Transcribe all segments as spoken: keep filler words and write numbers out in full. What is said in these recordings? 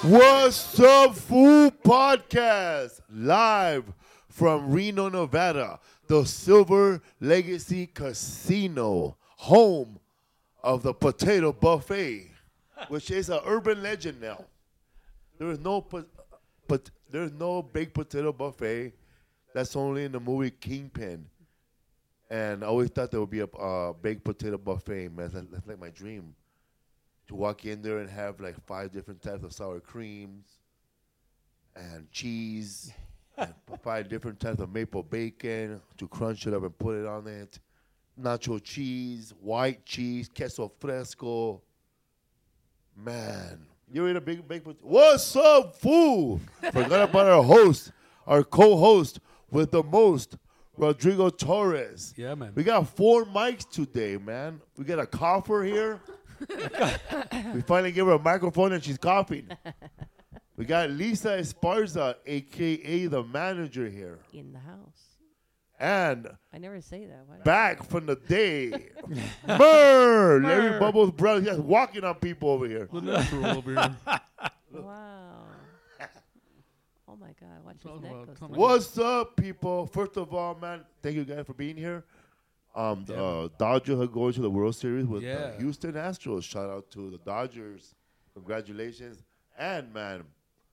What's up, Food Podcast? Live from Reno, Nevada, the Silver Legacy Casino, home of the Potato Buffet, which is an urban legend now. There is no, but but there's no baked potato buffet. That's only in the movie Kingpin. And I always thought there would be a uh, baked potato buffet, man. That's, that's like my dream. To walk in there and have like five different types of sour creams and cheese and five different types of maple bacon to crunch it up and put it on it. Nacho cheese, white cheese, queso fresco. Man, you eat a big baked potato? What's up, fool? Forgot about our host, our co-host with the most, Rodrigo Torres. Yeah, man. We got four mics today, man. We got a cougher here. We finally gave her a microphone and she's coughing. We got Lisa Esparza, a k a the manager here. In the house. And I never say that. Why back from the day, Murr, Larry Bubbles' brother. He's walking on people over here. The natural over here. Wow. Oh, my God. Watch his Talk neck about goes coming. down. What's up, people? First of all, man, thank you guys for being here. Um, the, uh, Dodgers are going to the World Series with Yeah. the Houston Astros. Shout out to the Dodgers. Congratulations. And, man,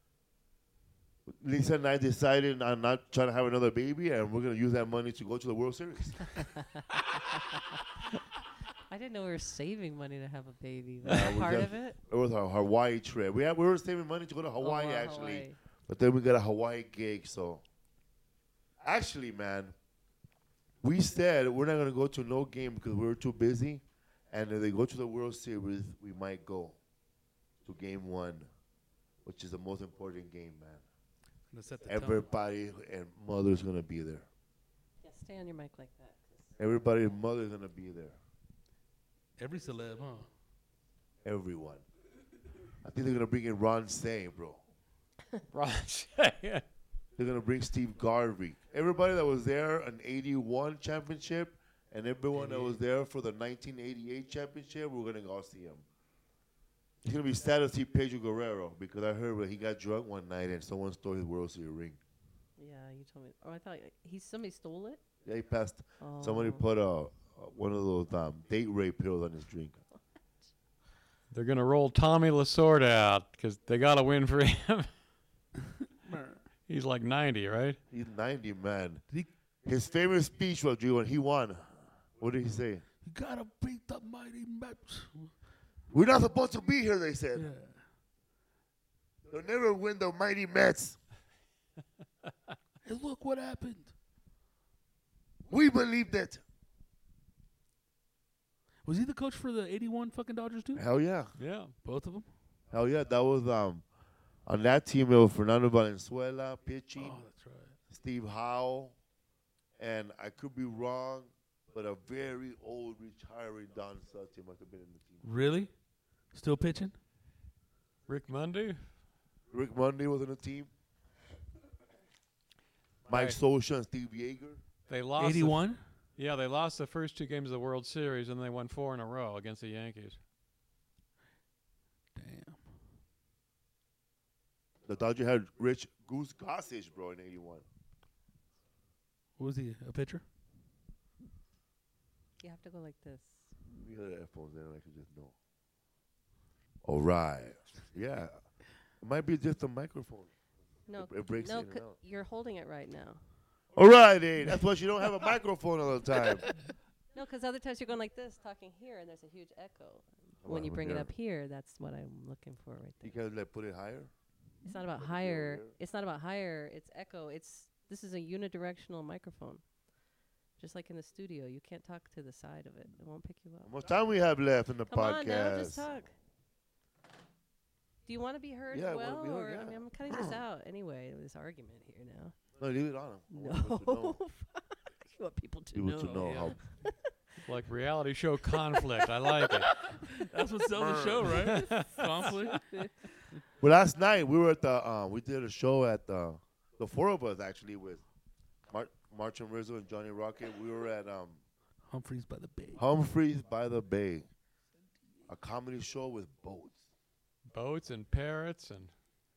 Lisa and I decided on not trying to have another baby, and we're going to use that money to go to the World Series. I didn't know we were saving money to have a baby. Yeah, Was that we part got- of it? It was our Hawaii trip. We, had, we were saving money to go to Hawaii, Oh, wow, actually. Hawaii. But then we got a Hawaii gig, so. Actually, man, we said we're not going to go to no game because we were too busy. And if they go to the World Series, we might go to game one, which is the most important game, man. Gonna set the tone. Everybody and mother's going to be there. Yeah, stay on your mic like that. Everybody and mother's going to be there. Every celeb, huh? Everyone. I think they're going to bring in Ron Say, bro. Ron They're going to bring Steve Garvey. Everybody that was there in eighty-one championship and everyone that was there for the nineteen eighty-eight championship, we're going to go see him. It's going to be sad to see Pedro Guerrero because I heard that he got drunk one night and someone stole his World Series ring. Yeah, you told me. Oh, I thought he somebody stole it. Yeah, he passed. Oh. Somebody put a, uh, one of those um, date rape pills on his drink. They're going to roll Tommy Lasorda out because they got to win for him. He's like ninety, right? He's ninety, man. He- His famous speech, Rodrigo, when he won, what did he say? You gotta beat the mighty Mets. We're not supposed to be here, they said. Yeah. They'll never win the mighty Mets. Hey, look what happened. We believed it. Was he the coach for the eighty-one fucking Dodgers too? Hell yeah. Yeah. Both of them? Hell yeah. That was um on that team. It was Fernando Valenzuela pitching, Oh, that's right. Steve Howe, and I could be wrong, but a very old retiring Don Sutton must have been in the team. Really? Still pitching? Rick Mundy. Rick Monday was in the team. Mike Right. Scioscia and Steve Yeager. They lost. the- eighty-one? yeah, they lost the first two games of the World Series, and they won four in a row against the Yankees. Damn. The Dodgers had Rich Goose Gossage, bro, in eighty-one. What was he? A pitcher? You have to go like this. We had the headphones in, I could just know. All right. Yeah. It might be just a microphone. No, It- it breaks no, in and c- out. you're holding it right now. All right, eh? That's why you don't have a microphone all the time. No, because other times you're going like this, talking here, and there's a huge echo. Come When on, you bring it here. up here, that's what I'm looking for right You there. can like put it higher. It's not about Put it over higher. here. It's not about higher. It's echo. It's this is a unidirectional microphone. Just like in the studio, you can't talk to the side of it. It won't pick you How up. much time we have left in the Come podcast? on now, just talk. Do you want to be heard Yeah, I well, wanna be heard, or I yeah. mean, I'm cutting this out anyway. This argument here now. No, leave it on. I No, want people to know. you want people to People know. to know Yeah. how. Like reality show conflict. I like it. That's what sells the show, right? Conflict. Well, last night we were at the. Um, we did a show at the. The four of us actually with Mar- Martin Rizzo and Johnny Rocket. We were at um, Humphreys by the Bay. Humphreys by the Bay, a comedy show with boats. Boats and parrots and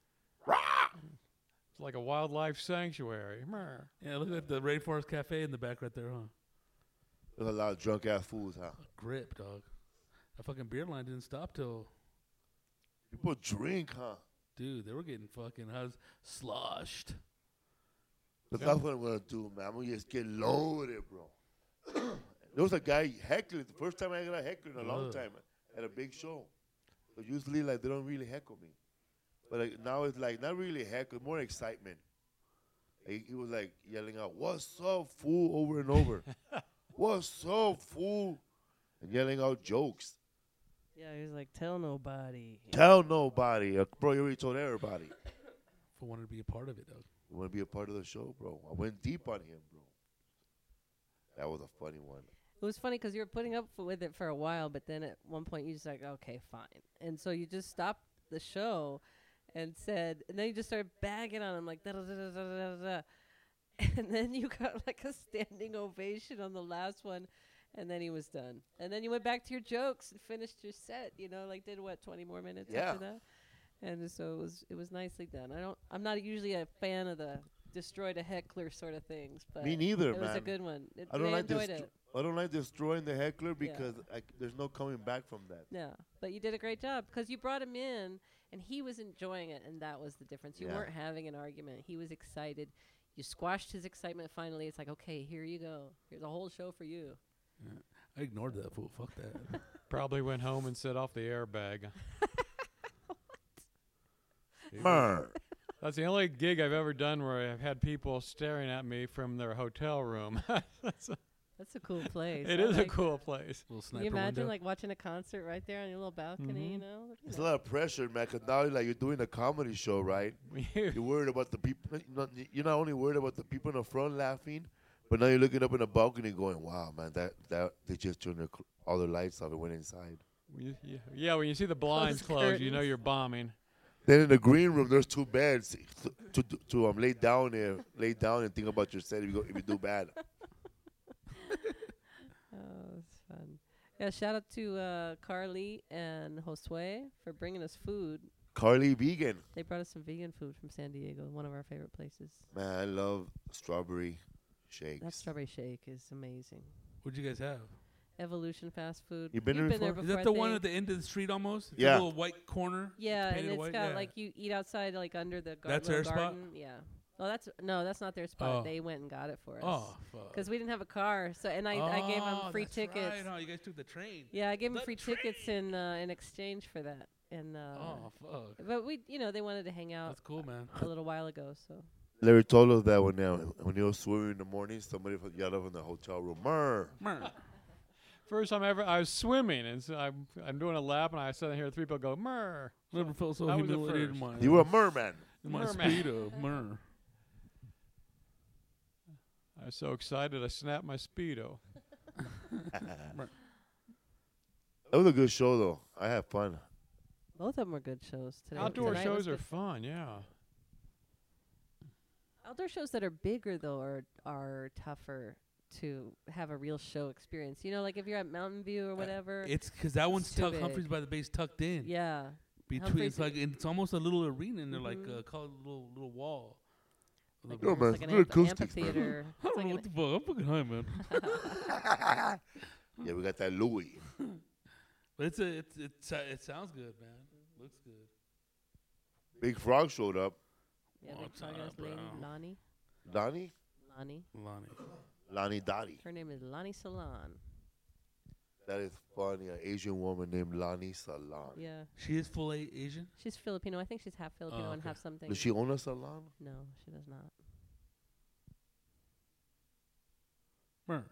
It's like a wildlife sanctuary. Mer. Yeah, look at the Rainforest Cafe in the back right there, huh? There's a lot of drunk ass fools, huh? Grip, dog. That fucking beer line didn't stop till, People drink, huh? dude, they were getting fucking how's sloshed. But Yeah. that's what I'm gonna do, man. I'm gonna just get loaded, bro. There was a guy heckling. The first time I got a heckler in a long Ugh. time at a big show. But usually, like, they don't really heckle me. But like now it's like not really heckle, more excitement. Like, he was like yelling out, "What's up, fool?" over and over. "What's up, fool?" And yelling out jokes. Yeah, he was like, tell nobody. Tell nobody, uh, bro. You already told everybody. For wanting to be a part of it, dog. You want to be a part of the show, bro? I went deep on him, bro. That was a funny one. It was funny because you were putting up f- with it for a while, but then at one point you just like, okay, fine. And so you just stopped the show and said, and then you just started bagging on him like da da da da da da da. And then you got like a standing ovation on the last one, and then he was done. And then you went back to your jokes and finished your set. You know, like did what twenty more minutes Yeah. after that. And so it was it was nicely done. I don't. I'm not usually a fan of the destroy the heckler sort of things, but Me neither, it was man. a good one. It, I don't they like enjoyed destro- it. I don't like destroying the heckler Yeah. because I c there's no coming back from that. Yeah, but you did a great job because you brought him in and he was enjoying it, and that was the difference. You Yeah. weren't having an argument. He was excited. You squashed his excitement finally. It's like, okay, here you go. Here's a whole show for you. I ignored that fool. Fuck that. Probably went home and set off the airbag. Mer. That's the only gig I've ever done where I've had people staring at me from their hotel room. That's a, That's a cool place. it I is a like cool place. Little Can sniper you imagine window. like watching a concert right there on your little balcony? You Mhm. know, It's a lot of pressure, man. Cause now like you're doing a comedy show, right? You're worried about the people. Not, you're not only worried about the people in the front laughing, but now you're looking up in the balcony, going, "Wow, man, that that they just turned their, cl- all their lights off and went inside." When you- yeah, yeah, when you see the blinds Close closed, you know curtains. you're bombing. Then in the green room, there's two beds to to, to um lay down there, lay down and think about your set if you go if you do bad. oh, it's fun. Yeah, shout out to uh, Carly and Josue for bringing us food. Carly Vegan, They brought us some vegan food from San Diego, one of our favorite places. man, I love strawberry shakes. That strawberry shake is amazing. What'd you guys have? Evolution Fast Food. You been You've there been there before? Is before. that I the one think. at the end of the street almost? It's Yeah. a little white corner. Yeah, and painted it's white? got Yeah. like you eat outside, like under the gar- That's little their spot? garden. Yeah. Oh, that's no, that's not their spot. Oh. They went and got it for us. Oh, fuck. Because we didn't have a car, so and I, I gave them Oh, free that's tickets. Right. Oh, you guys took the train. Yeah, I gave them The free tickets in uh, in exchange for that. And uh, Oh, fuck. but we, you know, they wanted to hang out That's cool, man. a little while ago, so Larry told us that when uh, when he was swimming in the morning, somebody f- yelled up in the hotel room, "Mer." Mer. First time ever, I was swimming, and so I'm, I'm doing a lap, and I suddenly hear three people go, "Mer." Never felt so That was the humiliated in first. my, You were a merman. in my Merman. speedo. Mer. I was so excited, I snapped my Speedo. That was a good show, though. I had fun. both of them were good shows today. Outdoor tonight was shows are good. fun, yeah. Outdoor shows that are bigger though are are tougher to have a real show experience. You know, like if you're at Mountain View or whatever. It's because that one's It's too tucked. big. Humphreys by the Bay's tucked in. yeah. Between Humphreys- it's like it's almost a little arena, and they're like Mhm. uh, called a little little wall. Like, No, almost man, like an it's good amph- acoustics, man. amphitheater. I It's don't know like what an- the fuck. I'm fucking high, man. Yeah, we got that Louis. But it's a it's it's uh, it sounds good, man. Looks good. Big Frog showed up. yeah, big What's frog ass up, lady, bro? Lonnie. Lonnie? Lonnie. Lonnie. Lonnie Dottie. Her name is Lonnie Salon. That is funny. An Asian woman named Lonnie Salon. Yeah. She is full a- Asian. She's Filipino. I think she's half Filipino Oh, and okay. half something. Does she own a salon? No, she does not. Mer.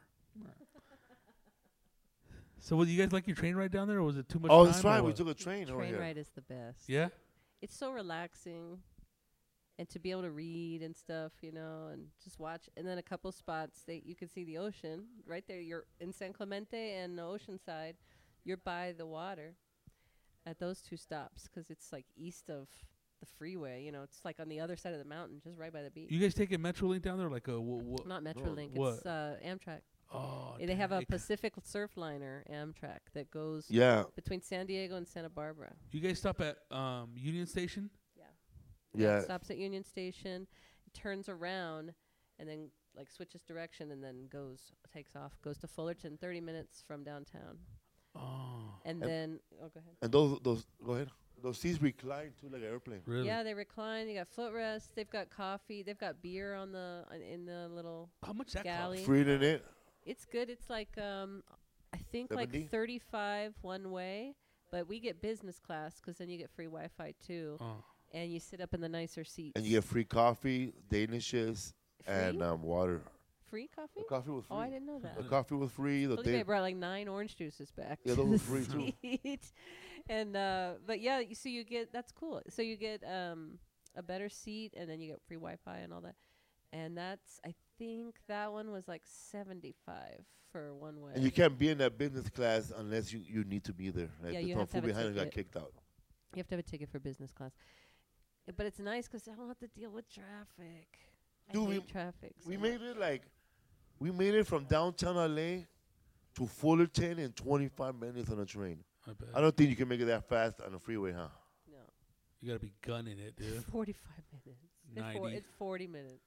So, would you guys like your train ride down there, or was it too much? Oh, time that's or right. We what? took a train over Train here. ride is the best. Yeah. It's so relaxing, and to be able to read and stuff, you know, and just watch. And then a couple spots that you can see the ocean right there. You're in San Clemente and the Oceanside. You're by the water at those two stops because it's like east of the freeway. You know, it's like on the other side of the mountain, just right by the beach. You guys taking Metrolink down there, like a wha- wha- Not No, Metrolink. what? It's uh, Amtrak. Oh, Eh, they have a dang. Pacific Surfliner Amtrak that goes Yeah. between San Diego and Santa Barbara. You guys stop at um, Union Station. Yeah. Yeah, Yeah. it stops at Union Station, turns around, and then like switches direction, and then goes takes off, goes to Fullerton, thirty minutes from downtown, Oh, and, And- then oh, go ahead. And those those go ahead. Those seats recline too, like an airplane. really? Yeah, they recline. You got footrest. They've got coffee. They've got beer on the on, in the little. How much that Galley. cost? Free in it. It's good. It's like um, I think seventy? like thirty-five one way, but we get business class 'cause then you get free Wi-Fi too, Oh, and you sit up in the nicer seats. And you get free coffee, Danishes, free? and um, water. free coffee. The coffee was free. Oh, I didn't know that. The coffee was free. The Felipe day. brought like nine orange juices back. Yeah, to those the were free, too. seat. And uh, but yeah, you- so you get that's cool. So you get um a better seat, and then you get free Wi-Fi and all that. And that's I think that one was like seventy-five for one way. And you can't be in that business class unless you, you need to be there. Like Yeah, the you Tom have to have Fu a behind us got ticket. kicked out. You have to have a ticket for business class. Uh, But it's nice 'cause I don't have to deal with traffic. I Dude, we- hate traffic. We so made much. it like, we made it from downtown L A to Fullerton in twenty-five minutes on a train. I bet. I don't think you can make it that fast on the freeway, huh? No. You gotta be gunning it, dude. forty-five minutes. It's, four, ninety. it's forty minutes.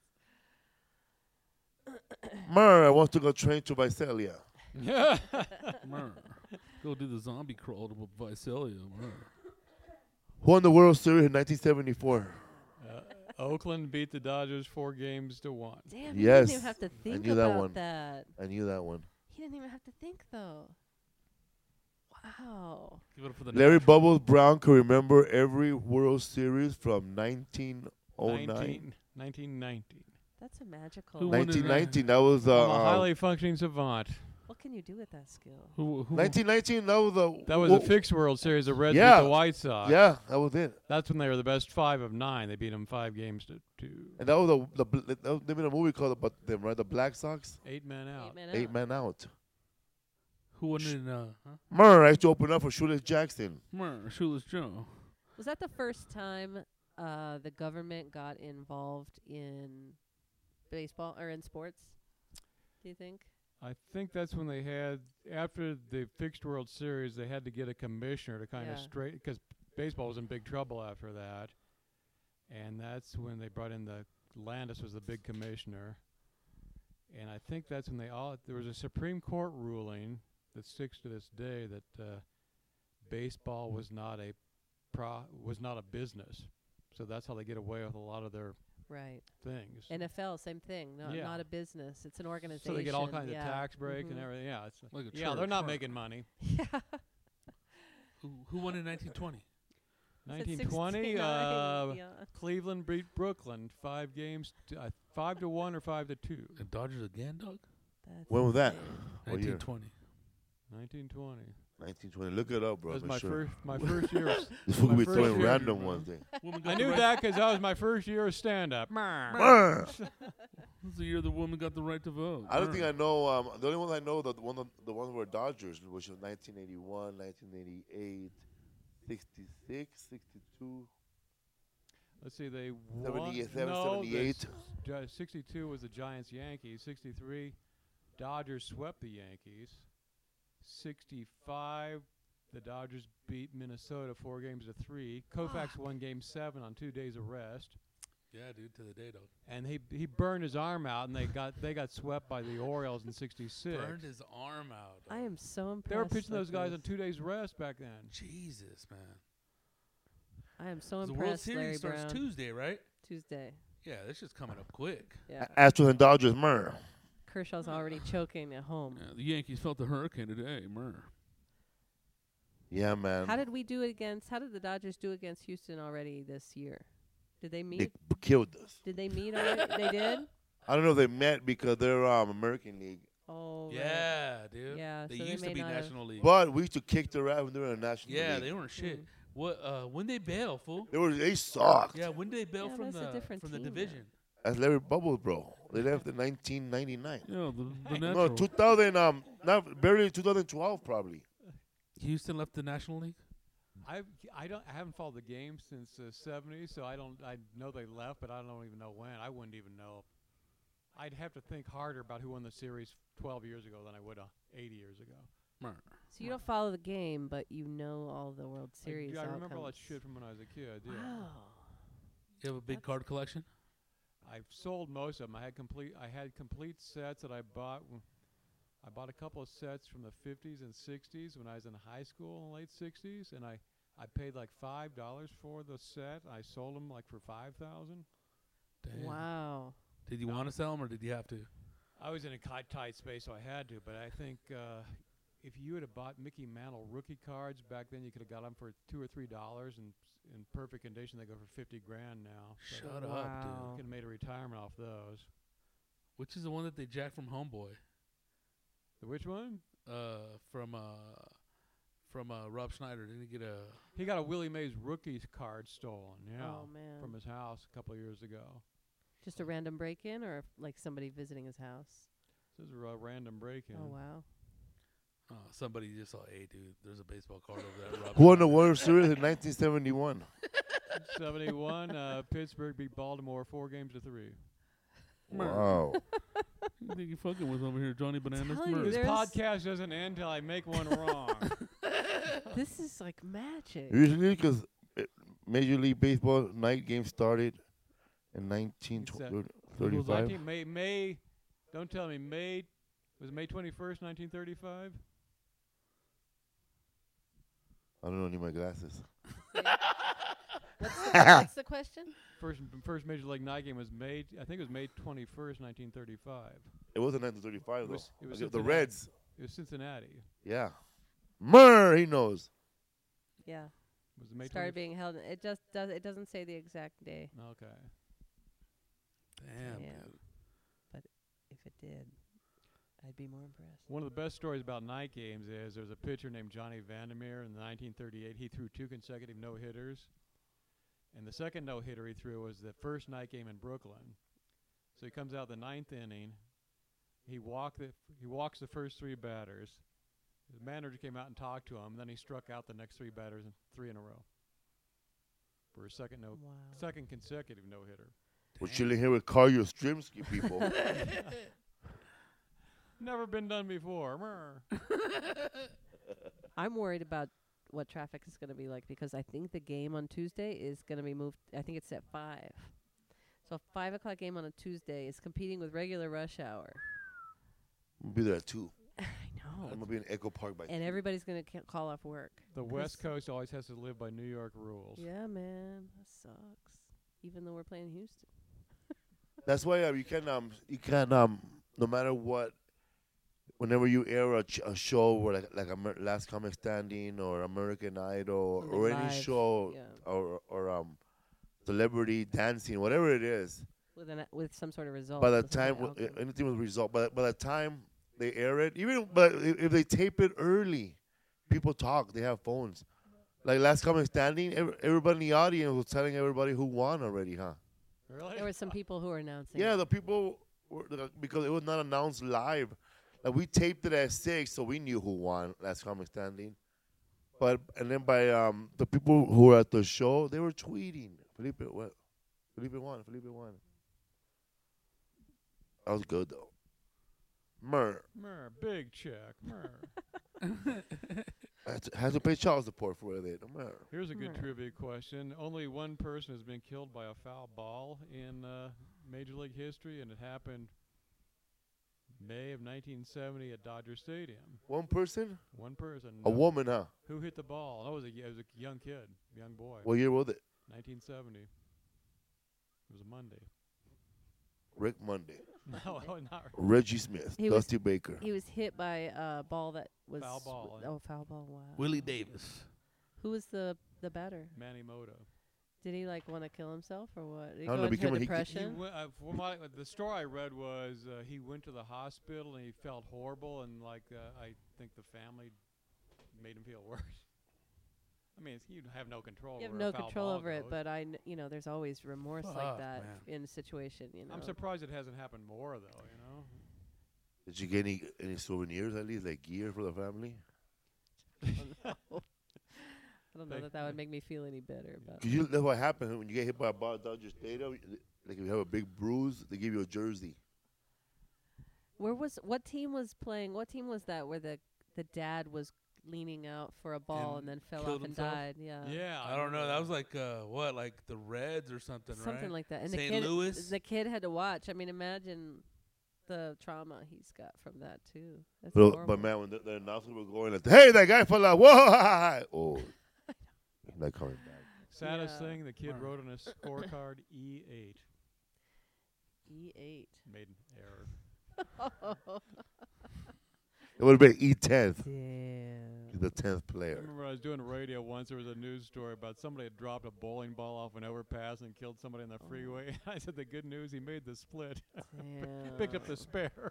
Mer, I want to go train to Visalia. Yeah. Mer. Go do the zombie crawl to Visalia. Mer. Who won the World Series in nineteen seventy-four? uh, Oakland beat the Dodgers four games to one. Damn, he Yes, didn't even have to I think knew that about one. that. I knew that one. He didn't even have to think though. Wow. Give it up for the Larry natural. Bubbles Brown can remember every World Series from nineteen oh nine. nineteen, nineteen nineteen. That's a magical. Who won it nineteen in nineteen, that was uh, I'm a um, highly functioning savant. What can you do with that skill? Who, who, nineteen nineteen, that was a That was whoa, a fixed World Series. The Reds Yeah. beat the White Sox. Yeah, that was it. That's when they were the best five of nine. They beat them five games to two. And that was a the bl- that was, they made a movie called about them, right? The Black Sox, Eight men out. Eight men Eight out. Man Out. who won it in, uh, huh? Murr actually opened up for Shoeless Jackson. Mer, Shoeless Joe. Was that the first time uh, the government got involved in baseball or in sports? Do you think? I think that's when they had, after the fixed World Series, they had to get a commissioner to kind of Yeah. straight, because baseball was in big trouble after that. And that's when they brought in the, Landis was the big commissioner. And I think that's when they all, there was a Supreme Court ruling that sticks to this day that uh, baseball was not a pro, was not a business. So that's how they get away with a lot of their Right. things. N F L, same thing. No, Yeah. not a business. It's an organization. So they get all kinds yeah. of tax break and Mhm. everything. Yeah, it's Like a yeah, they're church, not huh? making money. Yeah. Who, who won in nineteen twenty? Said nineteen twenty, uh, sixty-nine, yeah. Cleveland beat Brooklyn five games, to, uh, five to one or five to two. The Dodgers again, dog? That's When was that? insane. What year? nineteen twenty. Nineteen twenty. nineteen twenty. Look it up, bro. That was I'm my sure. first, my first year. Of, This fool my could be first throwing year. random ones. Thing. Woman I got knew the that right, 'cause that was my first year of stand-up. Murr. This is the year the woman got the right to vote. I don't Mer. think I know. Um, the only ones I know, the one, of, the ones were Dodgers, which was nineteen eighty-one, nineteen eighty-eight, sixty-six, sixty-two. Let's see, they won. seventy-seven, no, seventy-eight. the s- Gi- sixty-two was the Giants-Yankees. sixty-three, Dodgers swept the Yankees. sixty-five, the Dodgers beat Minnesota four games to three. Koufax won Game Seven on two days of rest. Yeah, dude, to the day, dog. And he he burned his arm out, and they got they got swept by the Orioles in sixty-six. Burned his arm out. I dog. am so impressed. They were pitching with those guys this. on two days rest back then. Jesus, man. I am so The World impressed, Series Larry starts Brown. Tuesday, right? Tuesday. Yeah, this just coming up quick. Yeah. Astros and Dodgers, Murr. Kershaw's already choking at home. Yeah, the Yankees felt the hurricane today. Mer. Yeah, man. How did we do against? How did the Dodgers do against Houston already this year? Did they meet? they b- killed us? Did they meet already? They did. I don't know if they met because they're um, American League. Oh. right. Yeah, dude. Yeah, They so they used may to be not have- National League. But we used to kick their ass when they were in the National yeah, League. they weren't shit. Mm. What? Uh, when they bail, fool? They were. They sucked. Yeah, when did they bail Yeah, from that's a the different from the team now. division? That's Larry Bubbles, bro. They left in nineteen ninety-nine. Yeah, the, the No, natural. two thousand. Um, not barely two thousand twelve, probably. Houston left the National League. I I don't I haven't followed the game since the seventies, so I don't I know they left, but I don't even know when. I wouldn't even know. I'd have to think harder about who won the series twelve years ago than I would uh, eighty years ago. Mer. So you don't follow the game, but you know all the World I Series do- I, remember all that outcomes. shit from when I was a kid. Yeah. Wow. You have a big That's- card collection? I've sold most of them. I had complete. I had complete sets that I bought. w- I bought a couple of sets from the fifties and sixties when I was in high school in the late sixties, and I, I paid like five dollars for the set. I sold them like for five thousand. Damn. Wow. Did you want to sell them or did you have to? I was in a ki- tight space, so I had to. But I think uh, if you had have bought Mickey Mantle rookie cards back then, you could have got them for two or three dollars, and s- in perfect condition, they go for fifty grand now. So Shut up, Wow. you could have made a retirement off those. dude. Which is the one that they jacked from Homeboy? The which one? Uh, from uh, from uh, Rob Schneider. Didn't he get a? He got a Willie Mays rookie card stolen. Yeah, Oh man. from his house a couple of years ago. Just a random break-in, or like somebody visiting his house? This is a r- random break-in. Oh wow. Uh, somebody just saw, hey, dude, there's a baseball card over there. Rob Who won the Schneider." World Series in nineteen seventy-one? seventy-one, uh, Pittsburgh beat Baltimore four games to three. Wow. You think you fucking with over here, Johnny Bananas? telling you, Murray? This There's- podcast doesn't end till I make one wrong. This is like magic. Usually, because Major League Baseball night game started in nineteen It's, uh, thirty-five. nineteen May, May, don't tell me, May, was it May twenty-first, nineteen thirty-five? I don't know, I need my glasses. What's the, what's the question? First, first Major League night game was May, I think it was May twenty-first, nineteen thirty-five. It wasn't nineteen thirty-five, It was- though. it was the Cincinnati. Reds. It was Cincinnati. Yeah. Murr, he knows. Yeah. Was it May Started 20th? being held. It just does. It doesn't say the exact day. Okay. Damn, Damn. dude. If it did, I'd be more impressed. One of the best stories about night games is there's a pitcher named Johnny Vandermeer in nineteen thirty-eight. He threw two consecutive no-hitters. And the second no-hitter he threw was the first night game in Brooklyn. So he comes out the ninth inning. He walked the he walks the first three batters. His manager came out and talked to him. And then he struck out the next three batters, in three in a row, for a second no Wow. second consecutive no-hitter. We're chilling here with Carl Yastrzemski, people. Never been done before. Mrr. I'm worried about what traffic is going to be like because I think the game on Tuesday is going to be moved. I think it's at five. So a five o'clock game on a Tuesday is competing with regular rush hour. We'll be there at two. I I'm know. going to be in Echo Park by And two. everybody's going to call off work. The West Coast always has to live by New York rules. Yeah, man, that sucks. Even though we're playing Houston. That's why uh, you can um you can um no matter what, whenever you air a, ch- a show or like like Amer- Last Comic Standing or American Idol Something or any live, show yeah. or or um Celebrity Dancing, whatever it is, With an with some sort of result. by the with some time sort of w- outcome. anything with result, by by the time they air it, even but if, if they tape it early, people talk. They have phones. Like Last Comic Standing, ev- everybody in the audience was telling everybody who won already, huh? Really? There were some people who were announcing. Yeah, it. the people were the- because it was not announced live. Like we taped it at six, so we knew who won Last Comic Standing. But and then by um the people who were at the show, they were tweeting. Felipe what? Felipe won. Felipe won. That was good though. Myrrh Mrr, big check. Mrr. has to, has to pay child support for it. Myrrh. Here's a good Mrr. trivia question. Only one person has been killed by a foul ball in uh, Major League history, and it happened May of nineteen seventy at Dodger Stadium. One person, One person. a no- woman, huh? Who hit the ball? That was a, y- it was a young kid, young boy. What year was it? nineteen seventy. It was a Monday. Rick Monday, No, not Reggie Smith, He was- Dusty Baker. He was hit by a ball that was Foul ball, yeah. Oh, foul ball! Wow. Willie Davis. Who was the the batter? Manny Moto. Did he like want to kill himself or what? Did he I don't go know, into became a a- he- he He depression? went, uh, from what I, the story I read was uh, he went to the hospital and he felt horrible, and like uh, I think the family made him feel worse. I mean, it's, you have no control. You have over no a foul control ball over it, goes. but I, kn- you know, there's always remorse like Fuck, that man. in a situation. You know. I'm surprised it hasn't happened more, though. You know. Did you get any any souvenirs at least, like gear for the family? I don't know They- that that would make me feel any better, but 'Cause you, that's what happened when you get hit by a ball at Dodger Stadium. Like if you have a big bruise, they give you a jersey. where was what team was playing? What team was that where the the dad was leaning out for a ball and, And then fell killed off and himself? died. Yeah. Yeah, I don't know. That was like uh, what, like the Reds or something, Something right? like that. And Saint the kid, Louis? the kid had to watch. I mean, imagine the trauma he's got from that too. That's But, horrible. but man, when the, the announcers were going, like, hey, that guy fell out. Whoa! Oh, he's not coming back. Saddest Yeah. thing, the kid Right. wrote on his scorecard E eight. E eight. Made an error. It would have been E tenth. Damn. He's the tenth I player. remember I was doing radio once. There was a news story about somebody had dropped a bowling ball off an overpass and killed somebody on the Oh. freeway. I said the good news, he made the split. Damn. Picked up the spare.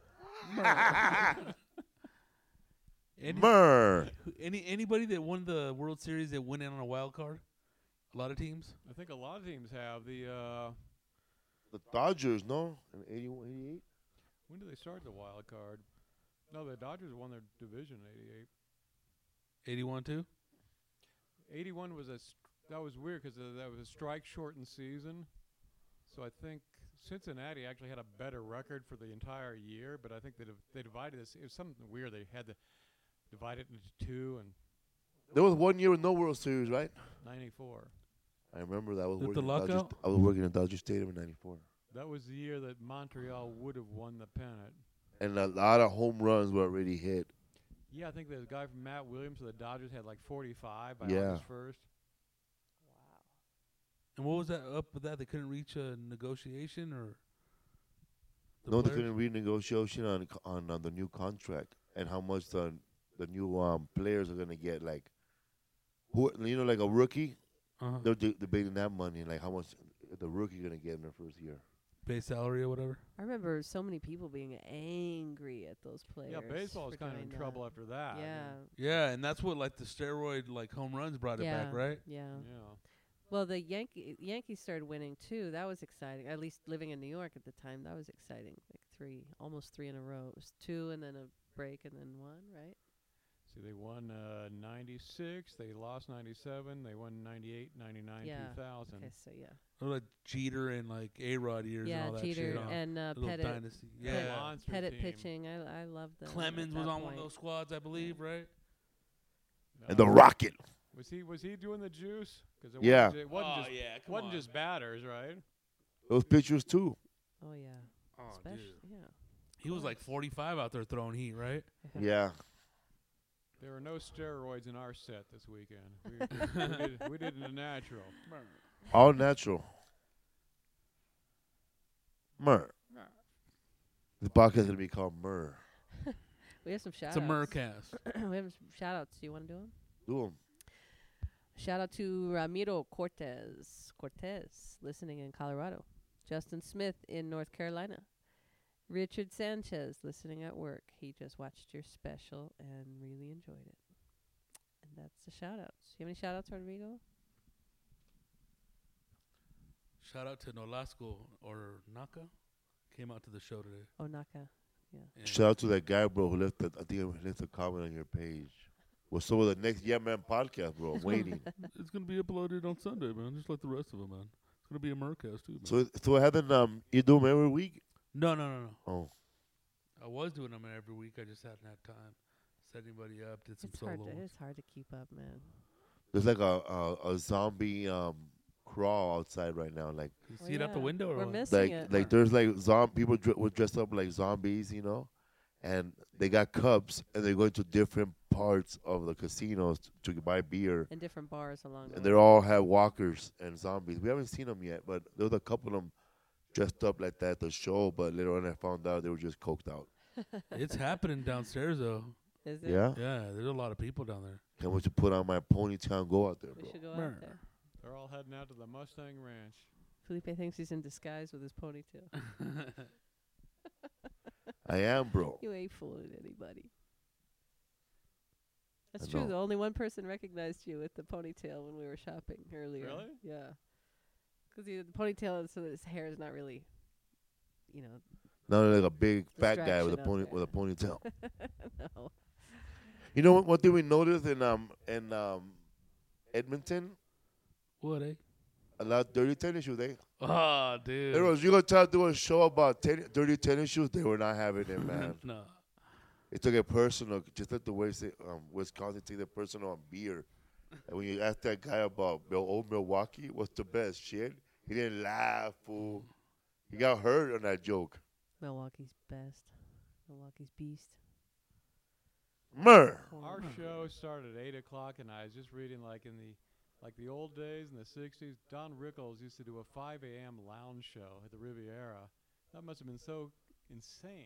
Any, Murr. who- any anybody that won the World Series that went in on a wild card? A lot of teams. I think a lot of teams have the. Uh, The Dodgers, no? In eighty-one, eighty-eight? when did they start the wild card? No, the Dodgers won their division in eighty-eight. eighty-one too. eighty-one was a st- that was weird because uh, that was a strike shortened season. So I think Cincinnati actually had a better record for the entire year, but I think they div- they divided this. It was something weird. They had to divide it into two and There was one year with no World Series, right? ninety-four. I remember that. I was With working the at Dodger, lockout? I was working at Dodger Stadium in ninety-four. That was the year that Montreal would have won the pennant. And a lot of home runs were already hit. Yeah, I think the guy from Matt Williams of the Dodgers had like forty-five by Yeah. August first. And what was that up with that? They couldn't reach a negotiation or. the No, they players? couldn't renegotiation on on on the new contract and how much the the new um players are gonna get. Like, who you know, like a rookie, Uh-huh. they're de- debating that money and like how much the rookie gonna get in their first year. Base salary or whatever. I remember so many people being angry at those players. Yeah, baseball was for kind of in doing trouble that. after that. I Yeah. mean, Yeah, and that's what like the steroid like home runs brought it yeah. back, right? Yeah. yeah. Well, the Yankee Yankees started winning too. That was exciting. At least living in New York at the time, that was exciting. Like three, almost three in a row. It was two and then a break and then one, right? See, they won uh, ninety-six. They lost ninety-seven. They won ninety-eight, ninety-nine, Yeah. two thousand. Okay, so yeah. Or like Jeter and like A Rod years and Yeah, all that Jeter shit. huh? and uh, Little Pettit. dynasty. Pettit- Yeah. Monster Pettit team. pitching. I I love them. Clemens at was that on one of point. those squads, I believe, right? And the Rocket. Was he was he doing the juice? Because it Yeah. wasn't, ju- it wasn't oh just yeah, come wasn't on. just batters, right? Those pitchers too. Oh yeah. oh, Especially dude. yeah. He was like forty-five out there throwing heat, right? Yeah. There were no steroids in our set this weekend. We, we, did, we did it natural. All natural. Myrrh. The podcast is gonna be called Myrrh. We have some shout It's a outs. Murcast. We have some shout outs. Do you want to do them? Do 'em. Shout out to Ramiro Cortez, Cortez, listening in Colorado. Justin Smith in North Carolina. Richard Sanchez, listening at work. He just watched your special and really enjoyed it. And that's the shout outs. You have any shout outs, Rodrigo? Shout out to Nolasco or Naka. Came out to the show today. Oh, Naka. And Shout out to that guy, bro, who left. The, I think he left a comment on your page. What's up with the next Yeah Man podcast, bro? I'm waiting. It's gonna be uploaded on Sunday, man. Just like the rest of them, man. It's gonna be a Murcast too, man. so, so I haven't um, you do them every week? no, no, no, no. Oh, I was doing them every week. I just hadn't had time. Set anybody up. Did some It's solo hard, to, ones. it's hard to keep up, man. there's like a a, a zombie um crawl outside right now. Like You Well, see it out the yeah, window or we're what? missing like it. like there's like zombie people dr- were dressed up like zombies, you know, and they got cups and they're going to different parts of the casinos to buy beer. And different bars along the And way. they all have walkers and zombies. We haven't seen them yet, but there was a couple of them dressed up like that at the show. But later on, I found out they were just coked out. It's happening downstairs though. Is it? Yeah, Yeah, there's a lot of people down there. can't wait to put on my ponytail and go out there, We bro. should go Brr. out there. They're all heading out to the Mustang Ranch. Felipe thinks he's in disguise with his ponytail. I am, bro. You ain't fooling anybody. That's I true. know. The only one person recognized you with the ponytail when we were shopping earlier. Really? Yeah. Because the ponytail is so that his hair is not really, you know, Not like a big fat guy with a Distraction pony out with a ponytail. no. You know what? What did we notice in um in um Edmonton? What, eh? A lot of dirty tennis shoes. They Oh, dude. there was you gonna try to do a show about ten, dirty tennis shoes. They were not having it, man. no. They took it personal, just like the way say, um, Wisconsin take it personal on beer. And when you ask that guy about Mil- old Milwaukee, what's the best shit? He didn't laugh, fool. He got hurt on that joke. Milwaukee's best. Milwaukee's beast. Mer. Our show started at eight o'clock, and I was just reading, like in the, like the old days in the sixties, Don Rickles used to do a five a.m. lounge show at the Riviera. That must have been so insane.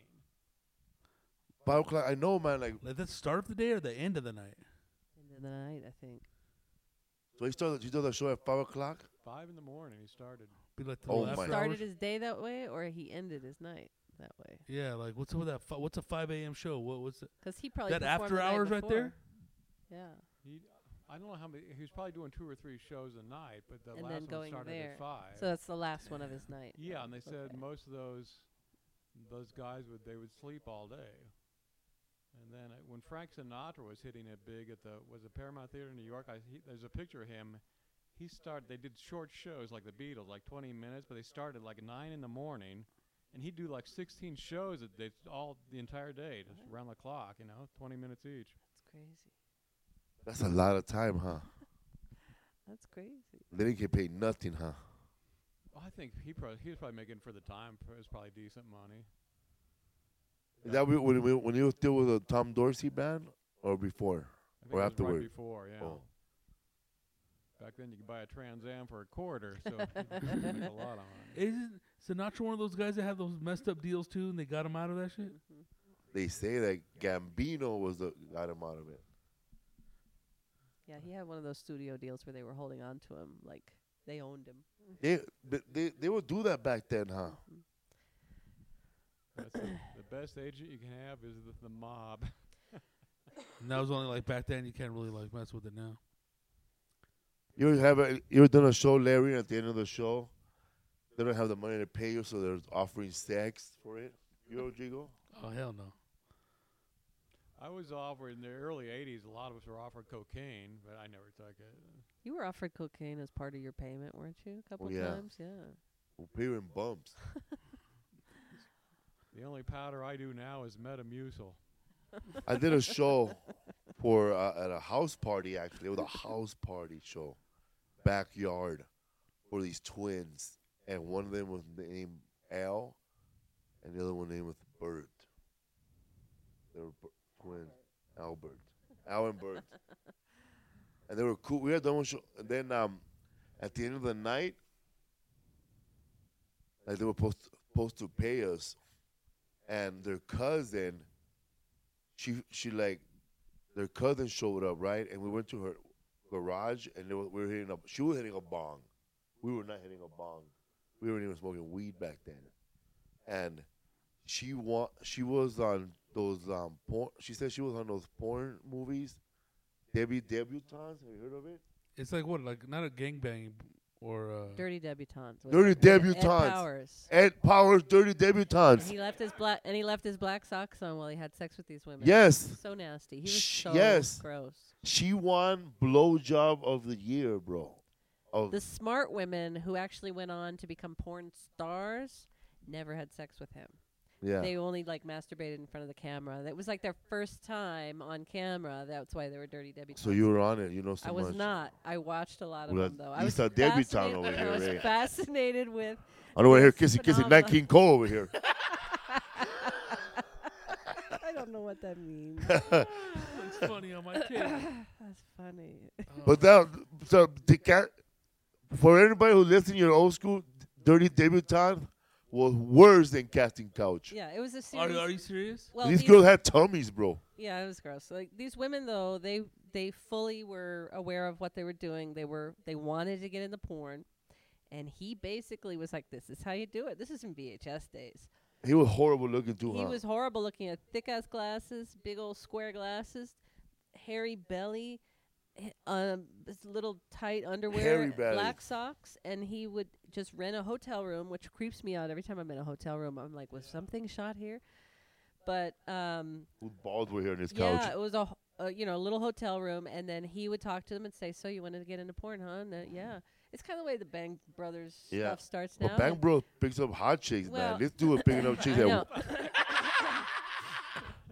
Five o'clock. I know, man. Like, Like the start of the day or the end of the night? End of the night, I think. so he started. He did the show at five o'clock. Five in the morning, he started. Be like the Oh little my. after Started hours? his day that way, or he ended his night that way. Yeah, like what's up with that? Fi- what's a five a.m. show? What what's it? Because he probably That performed after the night hours right before. there? Yeah. He, I don't know how many. He was probably doing two or three shows a night, but the And last then one going started there. at five. So that's the last one of his night. yeah, and they said Okay. most of those those guys would they would sleep all day. And then uh, when Frank Sinatra was hitting it big at the was it Paramount Theater in New York, I, he, there's a picture of him. He started. They did short shows like the Beatles, like twenty minutes, but they started like nine in the morning, and he'd do like sixteen shows a day, all the entire day, just Wow. around the clock. You know, twenty minutes each. That's crazy. That's a lot of time, huh? That's crazy. They didn't get paid nothing, huh? Well, I think he probably he was probably making for the time. It was probably decent money. Is that when when, when you were still with the Tom Dorsey band, or before? I think Or it was afterward. right before, yeah. Oh. Back then, you could buy a Trans Am for a quarter, so you could make a lot on it. Isn't Sinatra one of those guys that have those messed up deals too, and they got him out of that shit? Mhm. They say that Gambino was the got him out of it. Yeah, he had one of those studio deals where they were holding on to him, like they owned him. They they they, they would do that back then, huh? That's the, the best agent you can have is the, the mob. And that was only like back then. You can't really like mess with it now. You ever have a, you ever done a show, Larry? And at the end of the show, they don't have the money to pay you, so they're offering sex for it. You know, Jigo? Oh hell no. I was offered in the early eighties. A lot of us were offered cocaine, but I never took it. You were offered cocaine as part of your payment, weren't you? A couple Oh, yeah. times, yeah. We'll pay you in bumps. The only powder I do now is Metamucil. I did a show for uh, at a house party. Actually, it was a house party show, backyard, for these twins, and one of them was named Al, and the other one named was Bert. They were b- twins, Albert, Al and Bert, and they were cool. We had done one show, and then um, at the end of the night, like they were supposed supposed to pay us, and their cousin. She she like their cousin showed up, right, and we went to her garage, and they were, we were hitting a she was hitting a bong, we were not hitting a bong, we weren't even smoking weed back then, and she wa- she was on those um porn. She said she was on those porn movies, Debbie Debutantes. Have you heard of it? It's like what, like not a gangbang or uh, Dirty debutantes. with Dirty Ed- Ed Debutantes. Powers. Ed Powers, Dirty And Debutantes. he left his black and he left his black socks on while he had sex with these women. Yes, So nasty. He was Sh- so yes. gross. she won blowjob of the year, bro. Of The smart women who actually went on to become porn stars never had sex with him. yeah. They only like masturbated in front of the camera. That was like their first time on camera. That's why they were dirty debutantes. So you were on it. You know so I was much. not. I watched a lot of Well, them though. you I was saw debutante fascinated- over I here, was eh? fascinated with. I know we're here This kissing, kissing, phenomenon. Nat King Cole over here. I don't know what that means. It's funny on my tape. That's funny. But that, so the cat, for anybody who listens, your old school, Dirty Debutante was worse than Casting Couch. Yeah, it was a Are, series. are you serious? well, These these- girls had tummies, bro. Yeah, it was gross. Like these women though, they they fully were aware of what they were doing. They were they wanted to get into porn. And he basically was like, this is how you do it. This is in V H S days. He was horrible looking too, He huh? was horrible looking at thick ass glasses, big old square glasses, hairy belly, h- um, this little tight underwear, Hairy belly. black socks, and he would just rent a hotel room, which creeps me out every time I'm in a hotel room. I'm like, was something shot here? But um, Whose balls were here on his yeah, couch? it was a, h- a you know little hotel room, and then he would talk to them and say, "So you wanted to get into porn, huh?" And, uh, yeah, it's kind of the way the Bang Brothers Yeah. stuff starts now. But Bang and- Bro picks up hot chicks, Well, man. This dude was picking up chicks I that know.